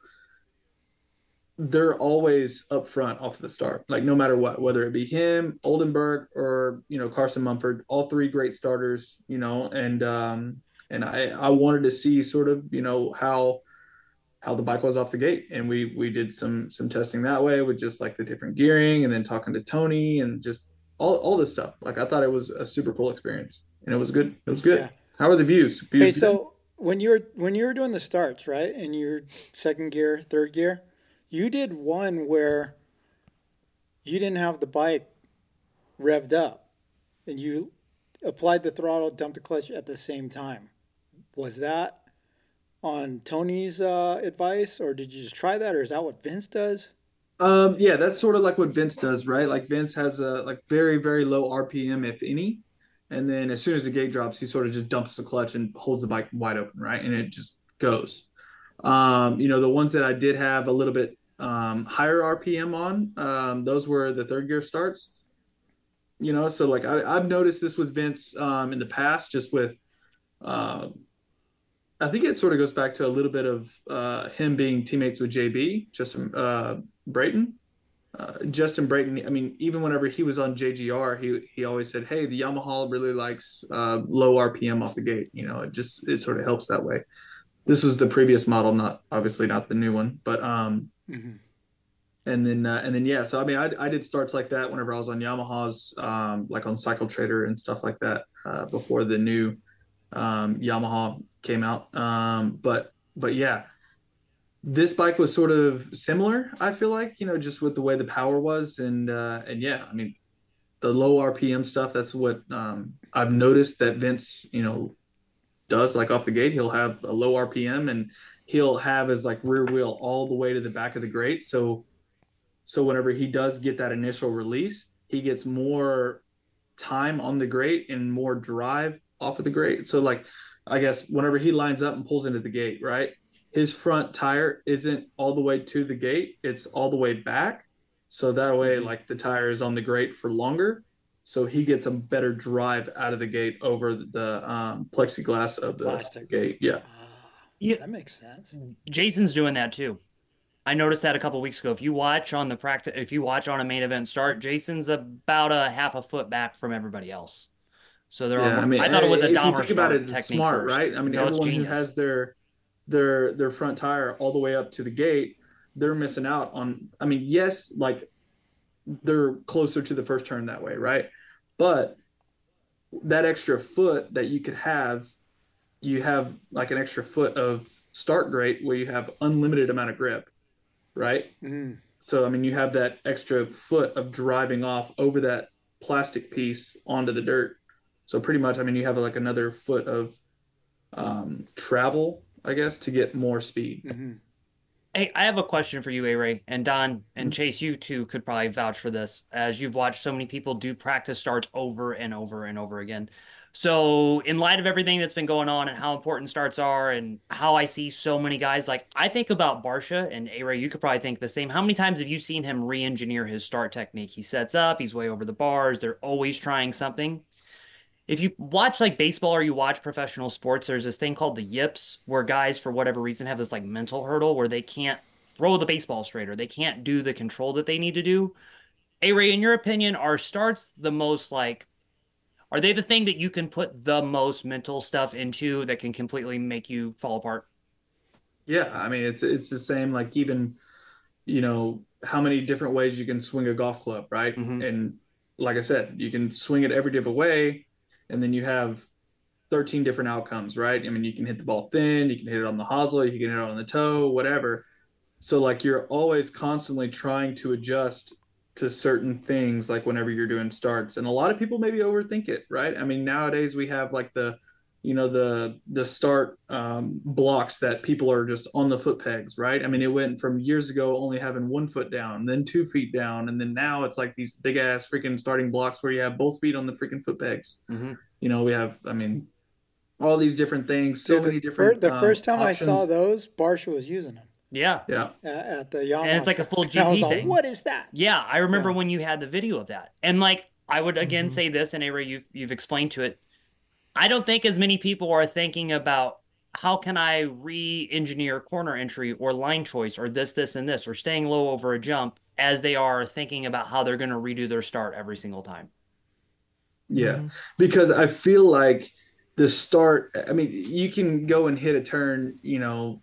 they're always up front off of the start, like no matter what, whether it be him, Oldenburg, or, you know, Carson Mumford, all three great starters, you know, and, um, and I, I wanted to see sort of, you know, how, how the bike was off the gate. And we, we did some, some testing that way with just like the different gearing and then talking to Tony and just, all all this stuff. Like I thought it was a super cool experience, and it was good. It was good. Yeah. How are the views? views hey, so good? when you were when you were doing the starts, right, in your second gear, third gear, you did one where you didn't have the bike revved up, and you applied the throttle, dumped the clutch at the same time. Was that on Tony's uh, advice, or did you just try that, or is that what Vince does? Um, yeah, that's sort of like what Vince does, right? Like Vince has a like very, very low R P M, if any. And then as soon as the gate drops, he sort of just dumps the clutch and holds the bike wide open, right? And it just goes. Um, you know, the ones that I did have a little bit um, higher R P M on, um, those were the third gear starts. You know, so like I, I've noticed this with Vince um, in the past, just with, uh, I think it sort of goes back to a little bit of uh, him being teammates with J B, just uh, Brayton, uh, Justin Brayton. I mean, even whenever he was on J G R, he he always said, "Hey, the Yamaha really likes uh, low R P M off the gate." You know, it just it sort of helps that way. This was the previous model, not obviously not the new one, but um, mm-hmm. and then uh, and then yeah. So I mean, I I did starts like that whenever I was on Yamahas, um, like on Cycle Trader and stuff like that uh, before the new um, Yamaha came out. Um, but but yeah. This bike was sort of similar, I feel like, you know, just with the way the power was. And, uh, and yeah, I mean, the low R P M stuff, that's what um, I've noticed that Vince, you know, does like off the gate. He'll have a low R P M and he'll have his like rear wheel all the way to the back of the grate. So, so whenever he does get that initial release, he gets more time on the grate and more drive off of the grate. So like, I guess whenever he lines up and pulls into the gate, right? His front tire isn't all the way to the gate. It's all the way back. So that way, like the tire is on the grate for longer. So he gets a better drive out of the gate over the um, plexiglass of the, the gate. Yeah. Uh, yeah. That makes sense. Jason's doing that too. I noticed that a couple weeks ago. If you watch on the practice, if you watch on a main event start, Jason's about a half a foot back from everybody else. So there yeah, are, I mean, I thought it was a if Dahmer you think about it, it's technique smart, first. right? I mean, no, everyone who has their, their their front tire all the way up to the gate, they're missing out on, I mean, yes, like they're closer to the first turn that way, right? But that extra foot that you could have, you have like an extra foot of start grate where you have unlimited amount of grip, right? Mm. So I mean, you have that extra foot of driving off over that plastic piece onto the dirt. So pretty much, I mean, you have like another foot of um, travel, I guess, to get more speed. Mm-hmm. Hey, I have a question for you, A-Ray, and Don, and mm-hmm. Chase, you too could probably vouch for this, as you've watched so many people do practice starts over and over and over again. So in light of everything that's been going on and how important starts are and how I see so many guys, like I think about Barcia, and A-Ray, you could probably think the same. How many times have you seen him re-engineer his start technique? He sets up, he's way over the bars, they're always trying something. If you watch like baseball or you watch professional sports, there's this thing called the yips where guys, for whatever reason, have this like mental hurdle where they can't throw the baseball straight or they can't do the control that they need to do. A-Ray, in your opinion, are starts the most like, Are they the thing that you can put the most mental stuff into that can completely make you fall apart? Yeah, I mean it's it's the same like even you know how many different ways you can swing a golf club, right? Mm-hmm. And like I said, you can swing it every different way, and then you have thirteen different outcomes, right? I mean, you can hit the ball thin, you can hit it on the hosel, you can hit it on the toe, whatever. So like you're always constantly trying to adjust to certain things like whenever you're doing starts. And a lot of people maybe overthink it, right? I mean, nowadays we have like the you know the the start um, blocks that people are just on the foot pegs, right? I mean, it went from years ago only having one foot down, then two feet down, and then now it's like these big ass freaking starting blocks where you have both feet on the freaking foot pegs. Mm-hmm. You know, we have, I mean, all these different things, so Dude, many the, different. fir- the um, first time options. I saw those, Barsha was using them Yeah. Yeah. uh, at the Yamaha. And it's like a full G And I was P like, thing. what is that? Yeah, I remember Yeah. when you had the video of that. And like I would again Mm-hmm. say this, and Avery, you've you've explained to it. I don't think as many people are thinking about how can I re-engineer corner entry or line choice or this, this, and this, or staying low over a jump as they are thinking about how they're going to redo their start every single time. Yeah, Mm-hmm. because I feel like the start, I mean, you can go and hit a turn, you know,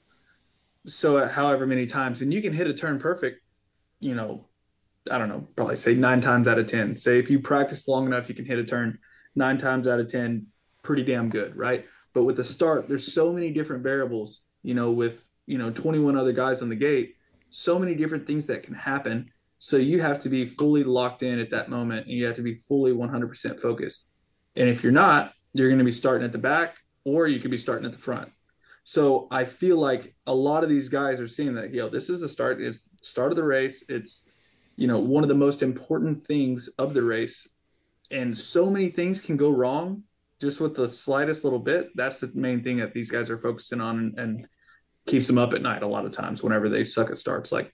so however many times, and you can hit a turn perfect, you know, I don't know, probably say nine times out of ten. Say if you practice long enough, you can hit a turn nine times out of ten, pretty damn good, right? But with the start, there's so many different variables, you know, with, you know, twenty-one other guys on the gate, so many different things that can happen. So you have to be fully locked in at that moment, and you have to be fully one hundred percent focused. And if you're not, you're going to be starting at the back, or you could be starting at the front. So I feel like a lot of these guys are seeing that, yo, this is the start, it's start of the race. It's, you know, one of the most important things of the race. And so many things can go wrong just with the slightest little bit. That's the main thing that these guys are focusing on, and, and keeps them up at night a lot of times whenever they suck at starts. Like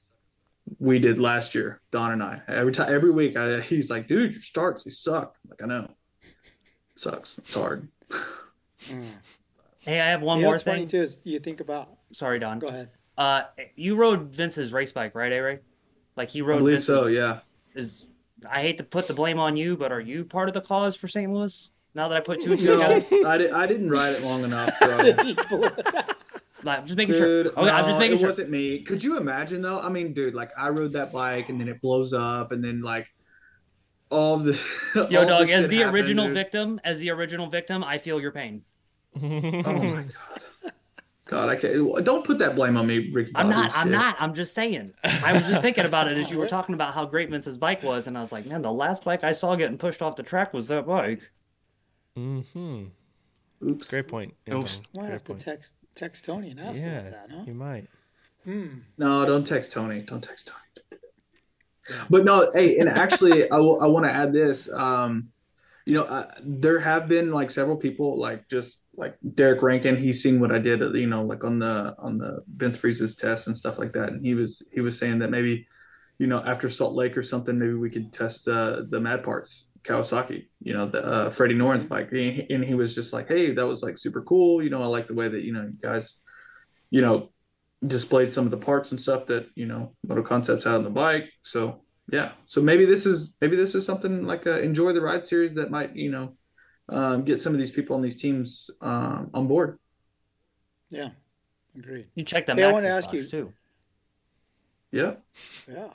we did last year, Don and I. Every time, every week, I, he's like, "Dude, your starts they suck." I'm like, I know, it sucks. It's hard. Mm. Hey, I have one You know more what's funny thing. too is you think about. Sorry, Don. Go ahead. Uh, you rode Vince's race bike, right, A-Ray? Like he rode I believe Vince's, so. Yeah. Is I hate to put the blame on you, but are you part of the cause for Saint Louis? Now that I put two and two No, together, I, did, I didn't ride it long enough, bro. like, I'm just making Dude, sure. Okay, I'm just no, making it sure. wasn't me. Could you imagine though? I mean, dude, like I rode that bike and then it blows up, and then like all of the Yo, all dog, the as shit the happened, original dude. victim, as the original victim, I feel your pain. Oh my god, God, I can't. Don't put that blame on me, Ricky. I'm Bobby, not. I'm shit. not. I'm just saying. I was just thinking about it as you were talking about how great Vince's bike was, and I was like, man, the last bike I saw getting pushed off the track was that bike. Mm-hmm. Oops. Great point. Oops. Anton. Might Great have to point. text text Tony and ask him Yeah, about that, huh? you might. Hmm. No, don't text Tony. Don't text Tony. But no, hey, and actually, I, w- I want to add this. Um, you know, uh, there have been like several people, like just like Derek Rankin. He's seen what I did, you know, like on the on the Vince Freeze's test and stuff like that. And he was he was saying that maybe, you know, after Salt Lake or something, maybe we could test the the Mad Parts Kawasaki, you know, the uh, Freddie Noren's bike. And he was just like, hey, that was like super cool. You know, I like the way that you know you guys, you know, displayed some of the parts and stuff that you know Moto Concepts had on the bike. So yeah, so maybe this is maybe this is something like a enjoy the ride series that might you know um, get some of these people on these teams um, on board. Yeah, agreed. You check the Hey, I Maxxis wanna ask box you- too. Yeah. Yeah.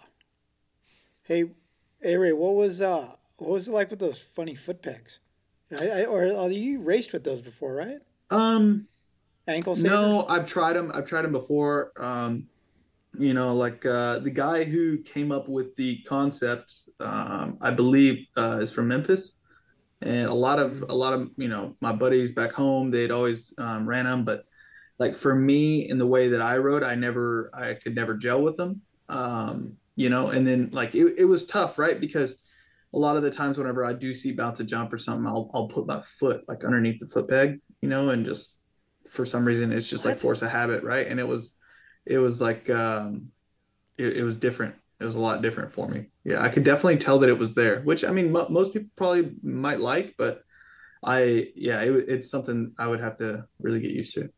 Hey, hey Ray, what was uh what was it like with those funny foot pegs? I, I, or uh, you raced with those before, right? Um. Ankle saver? No, I've tried them. I've tried them before. Um, you know, like uh, the guy who came up with the concept, um, I believe, uh, is from Memphis, and a lot of a lot of you know my buddies back home, they'd always um, ran them. But like for me, in the way that I rode, I never, I could never gel with them. Um, you know, and then like it, it was tough, right? Because a lot of the times, whenever I do see bounce a jump or something, I'll I'll put my foot like underneath the foot peg, you know, and just for some reason it's just like What? force of habit, right? And it was it was like um it, it was different. It was a lot different for me. Yeah, I could definitely tell that it was there, which I mean mo most people probably might like, but I yeah, it, it's something I would have to really get used to.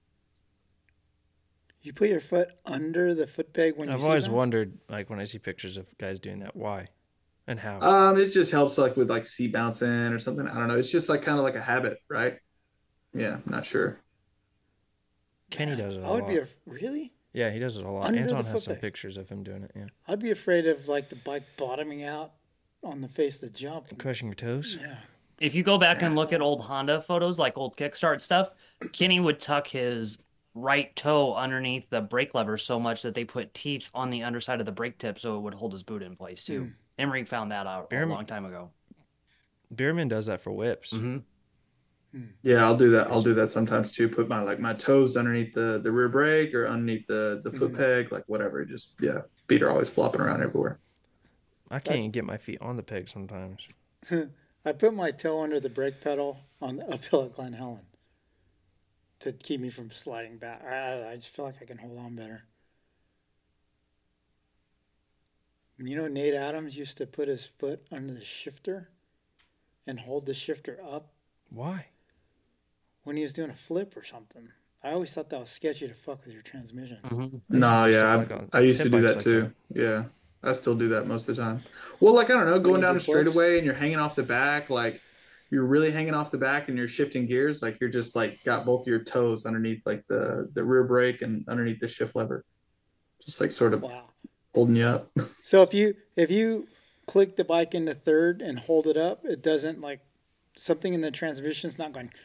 You put your foot under the foot peg when you I've see always bounce? wondered, like when I see pictures of guys doing that, why? And how? Um, it just helps like with like seat bouncing or something. I don't know. It's just like kind of like a habit, right? Yeah, I'm not sure. Kenny does it a I would lot. be a, really. Yeah, he does it a lot. Under Anton the has some footbed. pictures of him doing it. Yeah, I'd be afraid of like the bike bottoming out on the face of the jump. crushing your toes. Yeah. If you go back and look at old Honda photos, like old kickstart stuff, Kenny would tuck his right toe underneath the brake lever so much that they put teeth on the underside of the brake tip so it would hold his boot in place too. Emery found that out a Beerman- long time ago. Bierman does that for whips. Mm-hmm. Yeah, I'll do that. I'll do that sometimes too. Put my like my toes underneath the the rear brake or underneath the the foot peg, like whatever. Just yeah, feet are always flopping around everywhere. I can't even get my feet on the peg sometimes. I put my toe under the brake pedal on the uphill at Glen Helen to keep me from sliding back. I, I just feel like I can hold on better. You know, Nate Adams used to put his foot under the shifter and hold the shifter up Why? when he was doing a flip or something. I always thought that was sketchy to fuck with your transmission. Mm-hmm. No, used to yeah, like on I, I used to pit do bikes that like too. Yeah, I still do that most of the time. Well, like I don't know, going you down do a flips? straightaway and you're hanging off the back, like you're really hanging off the back and you're shifting gears, like you're just like got both your toes underneath like the the rear brake and underneath the shift lever, just like sort of Wow. holding you up. So if you if you click the bike into third and hold it up, it doesn't like something in the transmission's not going.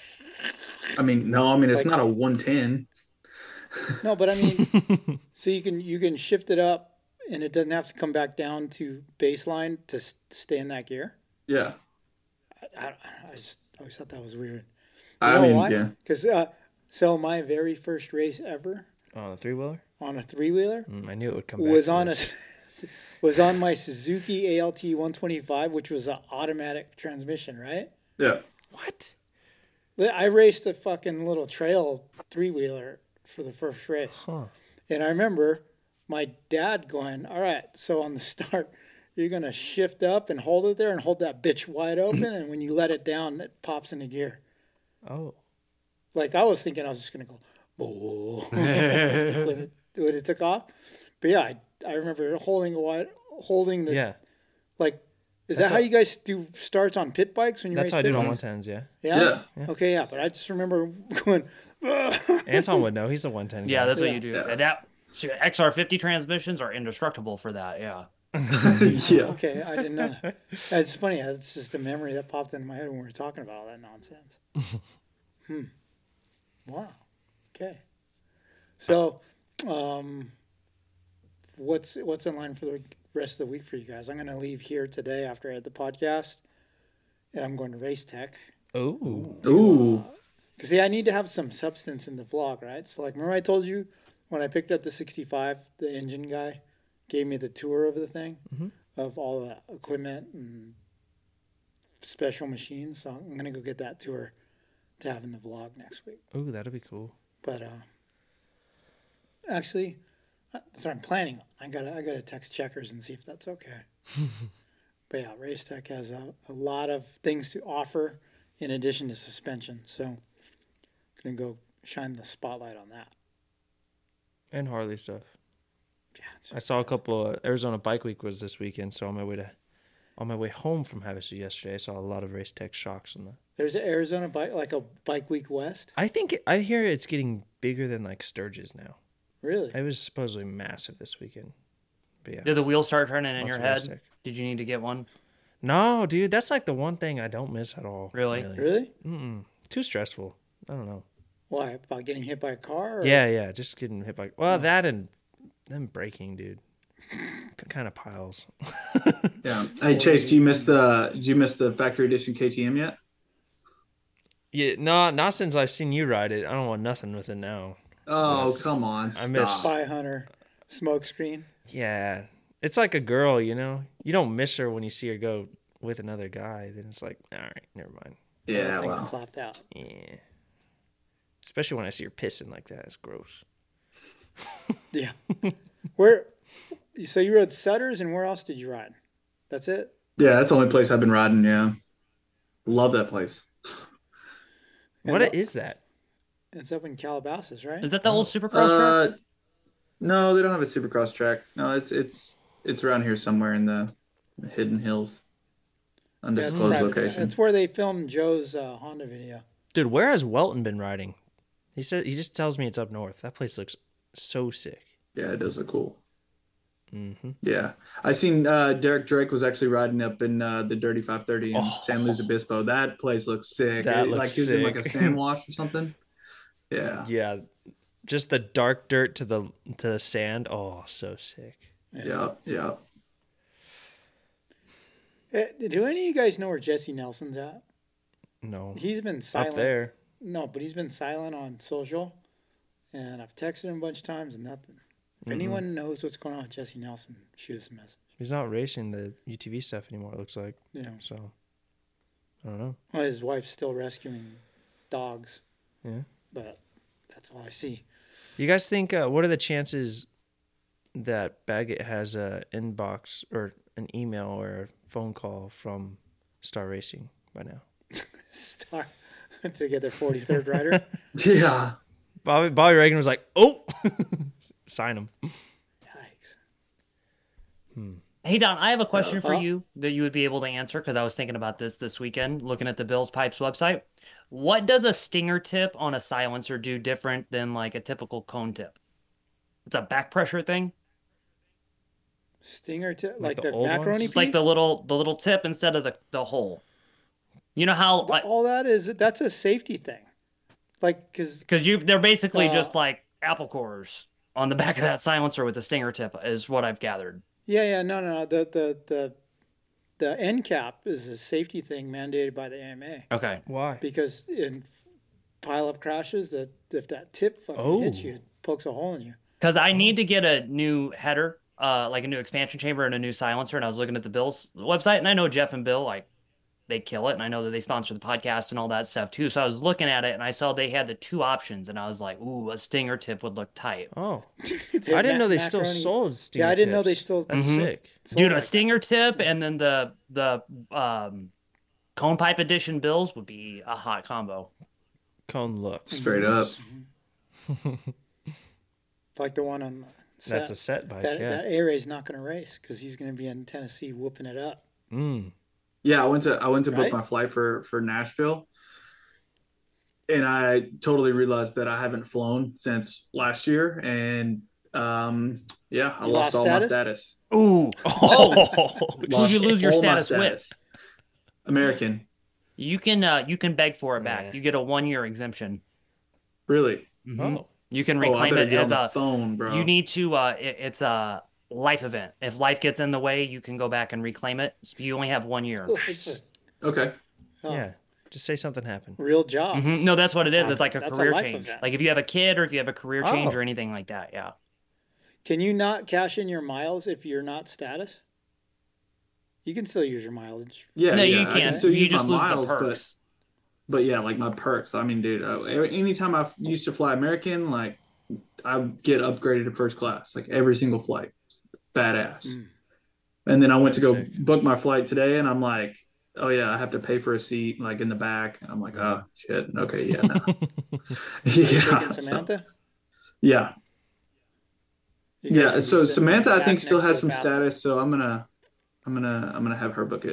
I mean, no, I mean it's Like- not a one ten. No, but I mean, so you can you can shift it up, and it doesn't have to come back down to baseline to s- stay in that gear. Yeah, I, I, I just always thought that was weird. You I know mean, why? yeah. Because uh, so my very first race ever On a three wheeler? on a three wheeler Mm, I knew it would come back. was to on a this. was on my Suzuki A L T one twenty-five, which was an automatic transmission, right? Yeah. What? I raced a fucking little trail three wheeler for the first race. Huh. And I remember my dad going, all right, so on the start, you're going to shift up and hold it there and hold that bitch wide open. And when you let it down, it pops into gear. Oh. Like I was thinking I was just going to go, "Whoa," when, it, when it took off. But yeah, I, I remember holding a wide, holding the, Yeah. like, is That's that how a- you guys do starts on pit bikes when you That's race how I do pit it on bikes? one tens, yeah. Yeah? Yeah. Okay, yeah. But I just remember going, Anton would know. He's a one ten guy. Yeah, that's what Yeah. you do. Yeah. That so X R fifty transmissions are indestructible for that. Yeah. Yeah. okay, I didn't know that. It's funny. It's just a memory that popped into my head when we were talking about all that nonsense. hmm. Wow. Okay. So, um, what's what's in line for the rest of the week for you guys? I'm going to leave here today after I had the podcast, and I'm going to Race Tech. Ooh. Ooh. Because, see, I need to have some substance in the vlog, right? So, like, remember I told you when I picked up the sixty-five, the engine guy gave me the tour of the thing, Mhm. of all the equipment and special machines. So I'm going to go get that tour to have in the vlog next week. Ooh, that'd be cool. But uh, actually, that's what I'm planning on. I got I got to text Checkers and see if that's okay. But yeah, Race Tech has a, a lot of things to offer in addition to suspension. So I'm going to go shine the spotlight on that. And Harley stuff. Yeah, it's- I saw a couple of Arizona Bike Week was this weekend, so on my way to on my way home from Havasu yesterday, I saw a lot of Race Tech shocks on the. There's an Arizona bike, like a Bike Week West. I think it, I hear it's getting bigger than like Sturgis now. Really? It was supposedly massive this weekend. But yeah. Did the wheels start turning in Lots your of Race head? Tech. Did you need to get one? No, dude, that's like the one thing I don't miss at all. Really? Really? Mm-mm. Too stressful. I don't know. Why? About getting hit by a car? Or? Yeah, yeah, just getting hit by. Well, that and them braking, dude. Kind of piles. Yeah. Hey Chase, do you miss the did you miss the factory edition K T M yet? Yeah, no, not since I seen you ride it. I don't want nothing with it now. Oh, Yes. come on. I miss- Stop. Spy Hunter smoke screen. Yeah, it's like a girl, you know. You don't miss her when you see her go with another guy. Then it's like, all right, never mind. Yeah, Things well. clapped out. Yeah. Especially when I see her pissing like that. It's gross. Yeah. Where? So you rode Sutter's, and where else did you ride? That's it. Yeah, that's the only place I've been riding, yeah. Love that place. And What what- is that? It's up in Calabasas, right? Is that the old Supercross track? Uh, no, they don't have a supercross track. No, it's it's it's around here somewhere in the Hidden Hills. Yeah, it's, Undisclosed private. location. It's where they filmed Joe's uh, Honda video. Dude, where has Welton been riding? He said he just tells me it's up north. That place looks so sick. Yeah, it does look cool. Mm-hmm. Yeah, I seen uh, Derek Drake was actually riding up in uh, the Dirty five thirty in Oh. San Luis Obispo. That place looks sick. That It- looks like he was in like a sick. sand wash or something. Yeah. Yeah, just the dark dirt to the to the sand. Oh, so sick. Yeah. Yeah. Uh, do any of you guys know where Jesse Nelson's at? No, He's been silent. up there. No, but he's been silent on social, and I've texted him a bunch of times and nothing. If Mhm. anyone knows what's going on with Jesse Nelson, shoot us a message. He's not racing the U T V stuff anymore. It looks like. Yeah. So, I don't know. Well, his wife's still rescuing dogs, Yeah. but that's all I see. You guys think? Uh, what are the chances that Baggett has a inbox or an email or a phone call from Star Racing by now? Star to get their forty-third rider. Yeah. Bobby Bobby Reagan was like, "Oh, sign him." Yikes. Hey Don, I have a question for Uh, you that you would be able to answer because I was thinking about this this weekend, looking at the Bills Pipes website. What does a stinger tip on a silencer do different than like a typical cone tip? It's a back pressure thing. Stinger to like, Like the the, old ones? macaroni It's piece. like the little the little tip instead of the the hole. You know how But like all that is that's a safety thing. Like because because you they're basically Uh, just like apple cores on the back of that silencer with the stinger tip is what I've gathered. yeah yeah no no no the the the the end cap is a safety thing mandated by the A M A Okay. Why? because in pile up crashes that if that tip fucking Oh. hits you, it pokes a hole in you. Because I need to get a new header, uh, like a new expansion chamber and a new silencer. And I was looking at the Bills website, and I know Jeff and Bill, like, they kill it. And I know that they sponsor the podcast and all that stuff, too. So I was looking at it, and I saw they had the two options. And I was like, ooh, a stinger tip would look tight. Oh, They I didn't ma- know they still macaroni- sold stinger Yeah, I didn't know they tips. still. That's Mhm. sick. sold Dude, a like stinger tip and then the the um, cone pipe edition Bills would be a hot combo. Cone look. Straight up. that. Like the one on the set. That's a set bike. that Yeah. that A Ray's not going to race because he's going to be in Tennessee whooping it up. Mm. Yeah, I went to I went to book Right? my flight for for Nashville, and I totally realized that I haven't flown since last year, and um, yeah, I You lost lost all status? my status. Ooh. Oh. Who'd Lost you lose your all my status with? American, You can uh, you can beg for it back. Yeah. You get a one year exemption. really? Mhm. Oh. You can Oh, I reclaim better it get as on the a phone, bro. You need to. Uh, it, it's a life event. If life gets in the way, you can go back and reclaim it. You only have one year. Okay. Oh, Yeah. Just say something happened. Real job. Mhm. No, that's what it is. It's like a That's a career life change. event. Like if you have a kid or if you have a career change Oh. or anything like that. Yeah. Can you not cash in your miles if you're not status? You can still use your mileage. Yeah, no, yeah, you I can can't. still You use just my lose miles, the but perks. but yeah, like my perks. I mean, dude, uh, anytime I used to fly American, like I would get upgraded to first class, like every single flight. Badass. Mm. And then I went to That's go sick. book my flight today, and I'm like, oh yeah, I have to pay for a seat like in the back. And I'm like, oh shit, okay, yeah, no. yeah, Taking so- Samantha? yeah, You guys yeah. gonna be So sitting Samantha, I back think, still next to has the some bathroom? status, so I'm gonna, I'm gonna, I'm gonna have her book it.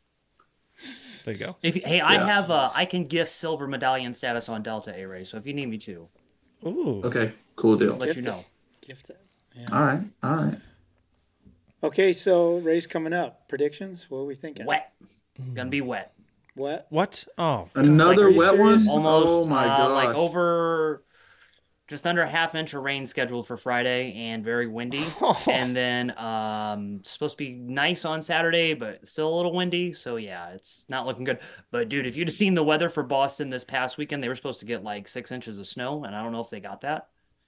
There you go. If hey, I Yeah. have uh, I can gift silver medallion status on Delta A Ray. So if you need me to, Ooh. Okay, cool deal. let Gift you it. know. Gift it. All right, all right. Okay, so race coming up. Predictions? What are we thinking? Wet. Gonna be wet. Wet? What? Oh. Another are you wet serious? one. Almost. Oh my uh, gosh. Like over. Just under a half inch of rain scheduled for Friday and very windy. And then um supposed to be nice on Saturday, but still a little windy. So yeah, it's not looking good. But dude, if you'd have seen the weather for Boston this past weekend, they were supposed to get like six inches of snow, and I don't know if they got that.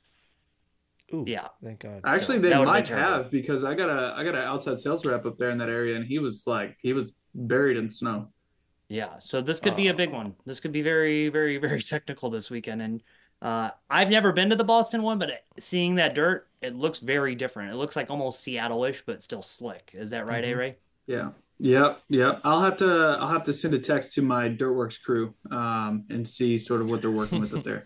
Ooh. Yeah. Thank God. Actually, So, they that would've might been terrible. have because I got a I got an outside sales rep up there in that area, and he was like he was buried in snow. Yeah, so this could be a big one. This could be very, very, very technical this weekend. And uh, I've never been to the Boston one, but seeing that dirt, it looks very different. It looks like almost Seattle-ish, but still slick. Is that right, Mhm. A-Ray? Yeah. Yep. Yep. I'll have to I'll have to send a text to my Dirtworks crew um, and see sort of what they're working with up there.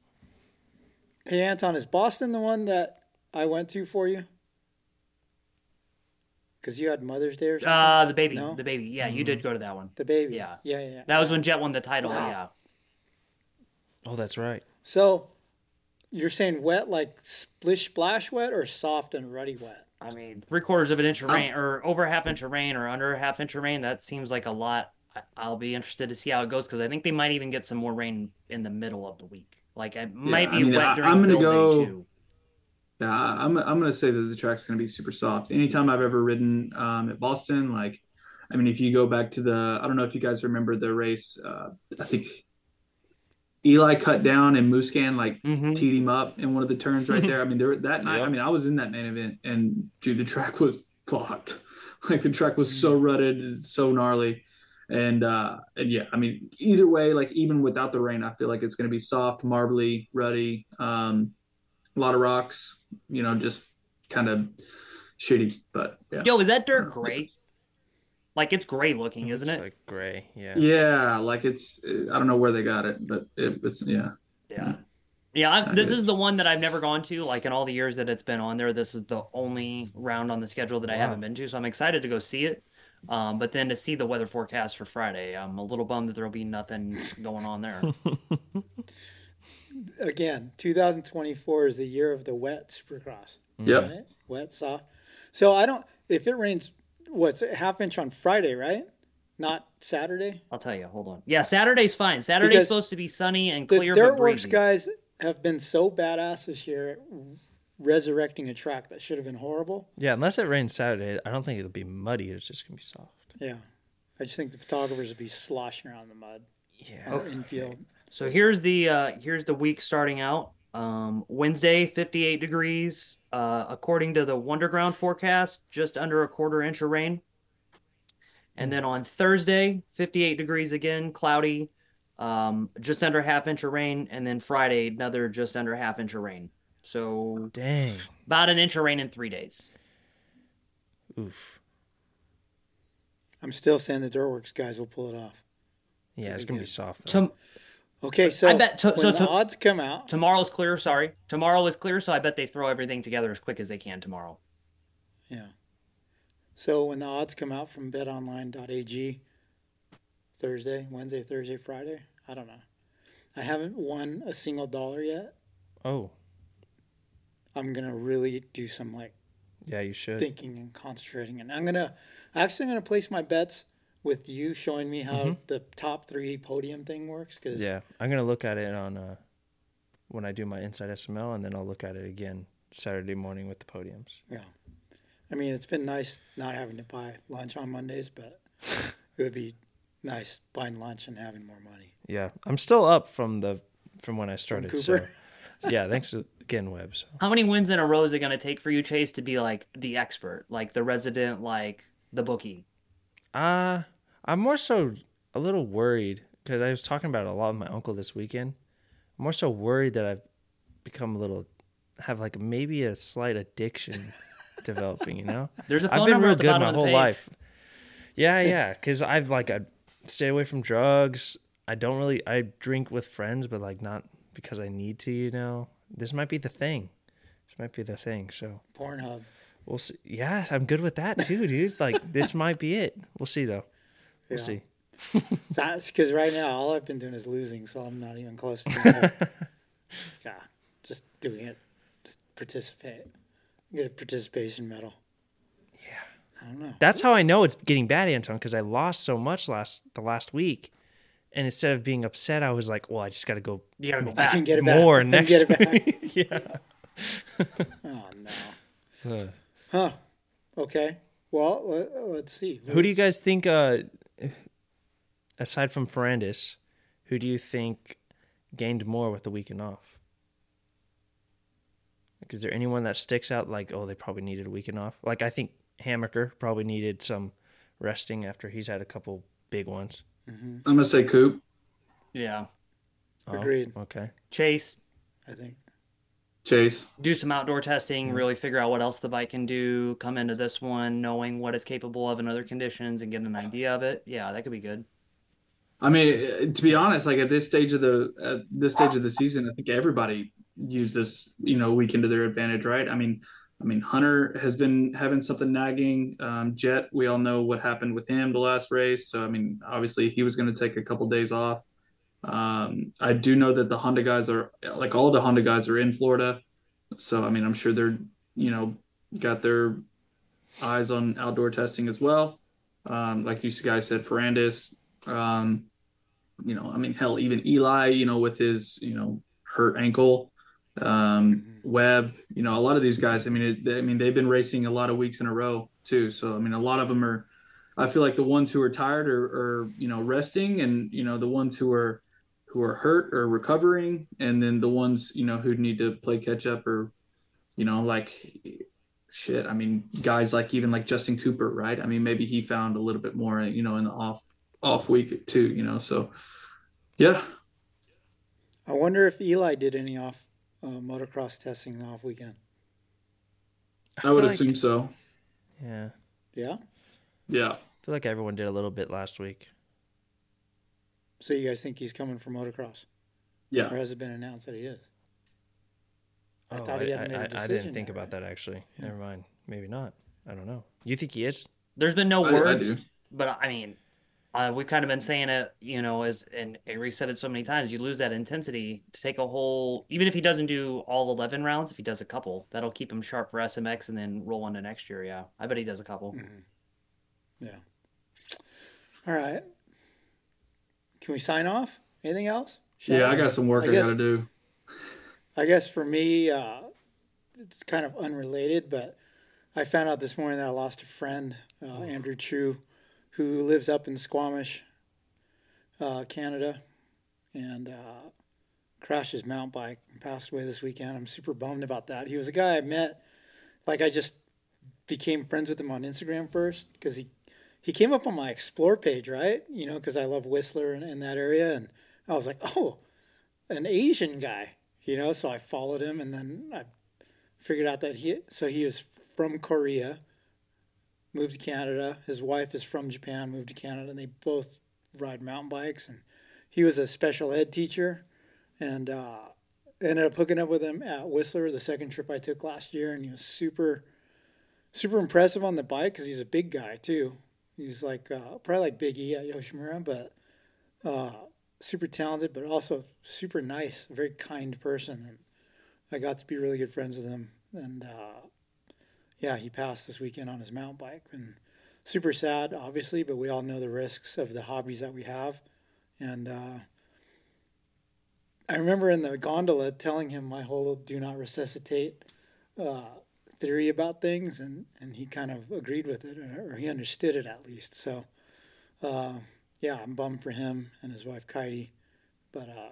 Hey, Anton, is Boston the one that I went to for you? Because you had Mother's Day or something? Uh, the baby. No? The baby. Yeah, you did go to that one. The baby. Yeah. Yeah, yeah, yeah. That was when Jet won the title. Wow. Yeah. Oh, that's right. So you're saying wet like splish splash wet or soft and ruddy wet? I mean, three quarters of an inch of rain, or over a half inch of rain, or under a half inch of rain. That seems like a lot. I- I'll be interested to see how it goes because I think they might even get some more rain in the middle of the week. Like it might I be mean, wet I- during I'm gonna build go- day too. Yeah, I'm I'm gonna say that the track's gonna be super soft. Anytime I've ever ridden um, at Boston, like, I mean, if you go back to the, I don't know if you guys remember the race. Uh, I think Eli cut down and Muscan like Mhm. teed him up in one of the turns right there. I mean, there that night. I mean, I was in that main event, and dude, the track was fucked. Like the track was so rutted, so gnarly, and uh, and yeah, I mean, either way, like even without the rain, I feel like it's gonna be soft, marbly, ruddy. Um, a lot of rocks, you know, just kind of shitty, but yeah. Yo, is that dirt gray? Like it's gray looking, isn't It's it? like gray. Yeah. Yeah, like it's, I don't know where they got it, but it, it's, yeah. Yeah. Yeah, I, Not this good. is the one that I've never gone to. Like in all the years that it's been on there, this is the only round on the schedule that I Wow. haven't been to. So I'm excited to go see it. Um, but then to see the weather forecast for Friday, I'm a little bummed that there'll be nothing going on there. Again, two thousand twenty-four is the year of the wet Supercross. Yep. Right? Wet, soft. So I don't, if it rains, what's it, half inch on Friday, right? Not Saturday? I'll tell you. Hold on. Yeah, Saturday's fine. Saturday's Because supposed to be sunny and The clear, but Dirtworks breezy. guys have been so badass this year at resurrecting a track that should have been horrible. Yeah, unless it rains Saturday, I don't think it'll be muddy. It's just gonna be soft. Yeah. I just think the photographers would be sloshing around the mud. Yeah. Or infield. So here's the uh, here's the week starting out. Um, Wednesday, fifty-eight degrees. Uh, according to the Wonderground forecast, just under a quarter inch of rain. And then on Thursday, fifty-eight degrees again, cloudy, um, just under half inch of rain. And then Friday, another just under half inch of rain. So Dang. about an inch of rain in three days. Oof. I'm still saying the Dirtworks guys will pull it off. Yeah, it's Very gonna be good. soft. Though. Tom- Okay, so I bet to- when so the to- odds come out, tomorrow's clear. Sorry, tomorrow is clear. So I bet they throw everything together as quick as they can tomorrow. yeah. So when the odds come out from bet online dot a g Thursday, Wednesday, Thursday, Friday, I don't know. I haven't won a single dollar yet. Oh, I'm gonna really do some like yeah, you should. thinking and concentrating, and I'm gonna actually I'm gonna place my bets with you showing me how Mhm. the top three podium thing works. Cause Yeah, I'm gonna look at it on uh, when I do my Inside S M L, and then I'll look at it again Saturday morning with the podiums. yeah, I mean it's been nice not having to buy lunch on Mondays, but it would be nice buying lunch and having more money. Yeah, I'm still up from the from when I started. So Cooper? yeah, thanks again, Webb. So. How many wins in a row is it going to take for you, Chase, to be like the expert, like the resident, like the bookie? Uh, I'm more so a little worried because I was talking about it a lot with my uncle this weekend. I'm more so worried that I've become a little, have like maybe a slight addiction developing, you know? There's a phone I've been number real at the good bottom my of the whole page. life. Yeah, yeah, because I've like, I stay away from drugs. I don't really, I drink with friends, but like not because I need to, you know? This might be the thing. This might be the thing, so. Pornhub. We'll see. Yeah, I'm good with that too, dude. Like, this might be it. We'll see, though. We'll Yeah. see. That's because right now all I've been doing is losing, so I'm not even close to it. Yeah, just doing it to participate. Get a participation medal. Yeah. I don't know. That's how I know it's getting bad, Anton, because I lost so much last the last week. And instead of being upset, I was like, well, I just got to go You got to go I back. can get it back. more I can next get it back. week. yeah. Oh no. Uh, Huh. Okay. Well, let, let's see. Who do you guys think, uh, aside from Ferrandis, who do you think gained more with the weekend off? Like, is there anyone that sticks out like, oh, they probably needed a weekend off? Like, I think Hammaker probably needed some resting after he's had a couple big ones. I'm gonna say Coop. Yeah. Oh, Agreed. okay. Chase, I think. Chase. do some outdoor testing, Mm-hmm. really figure out what else the bike can do, come into this one knowing what it's capable of in other conditions and get an idea of it. Yeah, that could be good. I mean, to be honest, like at this stage of the at this stage of the season, I think everybody used this, you know, weekend to their advantage, right? I mean, I mean, Hunter has been having something nagging. Um, Jet, we all know what happened with him the last race. So, I mean, obviously he was going to take a couple days off. Um, I do know that the Honda guys are, like all the Honda guys are in Florida. So, I mean, I'm sure they're, you know, got their eyes on outdoor testing as well. Um, like you guys said, Ferrandis, um, you know, I mean, hell, even Eli, you know, with his, you know, hurt ankle, um, Webb, you know, a lot of these guys, I mean, it, I mean, they've been racing a lot of weeks in a row too. So, I mean, a lot of them are, I feel like the ones who are tired are, are, you know, resting, and, you know, the ones who are, who are hurt or recovering. And then the ones, you know, who need to play catch up, or, you know, like shit. I mean, guys like even like Justin Cooper, right? I mean, maybe he found a little bit more, you know, in the off, off week too, you know? So yeah. I wonder if Eli did any off uh, motocross testing the off weekend. I, I would like, assume so. Yeah. Yeah? Yeah. I feel like everyone did a little bit last week. So you guys think he's coming for motocross? Yeah. Or has it been announced that he is? I oh, thought he hadn't I, made a decision. I didn't think yet, about right? that, actually. Yeah. Never mind. Maybe not. I don't know. You think he is? There's been no I, word, I do. but I mean, uh, we've kind of been saying it, you know, as and Avery said it so many times, you lose that intensity to take a whole, even if he doesn't do all eleven rounds, if he does a couple, that'll keep him sharp for S M X and then roll into next year. Yeah. I bet he does a couple. Mm-hmm. Yeah. All right. Can we sign off? Anything else? Shall yeah, I got some work I, I got to do. I guess for me, uh, it's kind of unrelated, but I found out this morning that I lost a friend, uh, Andrew True, who lives up in Squamish, uh, Canada, and uh, crashed his mountain bike and passed away this weekend. I'm super bummed about that. He was a guy I met, like I just became friends with him on Instagram first, because he, he came up on my Explore page, right? You know, because I love Whistler and in that area, and I was like, oh, an Asian guy, you know, so I followed him, and then I figured out that he, so he is from Korea, moved to Canada. His wife is from Japan, moved to Canada, and they both ride mountain bikes. And he was a special ed teacher, and uh, ended up hooking up with him at Whistler, the second trip I took last year. And he was super, super impressive on the bike because he's a big guy too. He's like uh, probably like Big E at Yoshimura, but uh, super talented, but also super nice, a very kind person. And I got to be really good friends with him. And uh, yeah, he passed this weekend on his mountain bike, and super sad, obviously, but we all know the risks of the hobbies that we have. And uh, I remember in the gondola telling him my whole do not resuscitate uh, theory about things, and, and he kind of agreed with it, or, or he understood it at least. So, uh, yeah, I'm bummed for him and his wife, Kaidi, but uh,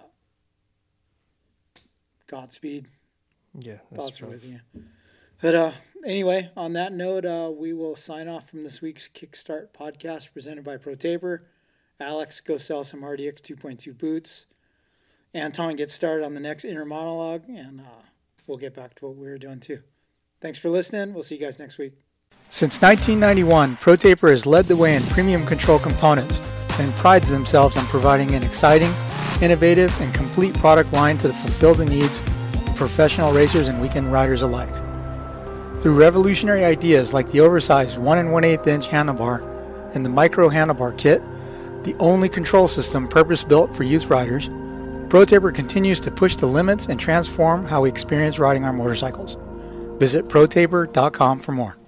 Godspeed. Yeah, that's Thoughts rough. are with you. But uh, anyway, on that note, uh, we will sign off from this week's Kickstart podcast presented by ProTaper. Alex, go sell some R D X two point two boots. Anton gets started on the next inner monologue, and uh, we'll get back to what we were doing too. Thanks for listening. We'll see you guys next week. Since nineteen ninety-one, ProTaper has led the way in premium control components and prides themselves on providing an exciting, innovative, and complete product line to fulfill the needs of professional racers and weekend riders alike. Through revolutionary ideas like the oversized one and one eighth inch handlebar and the micro handlebar kit, the only control system purpose-built for youth riders, ProTaper continues to push the limits and transform how we experience riding our motorcycles. Visit protaper dot com for more.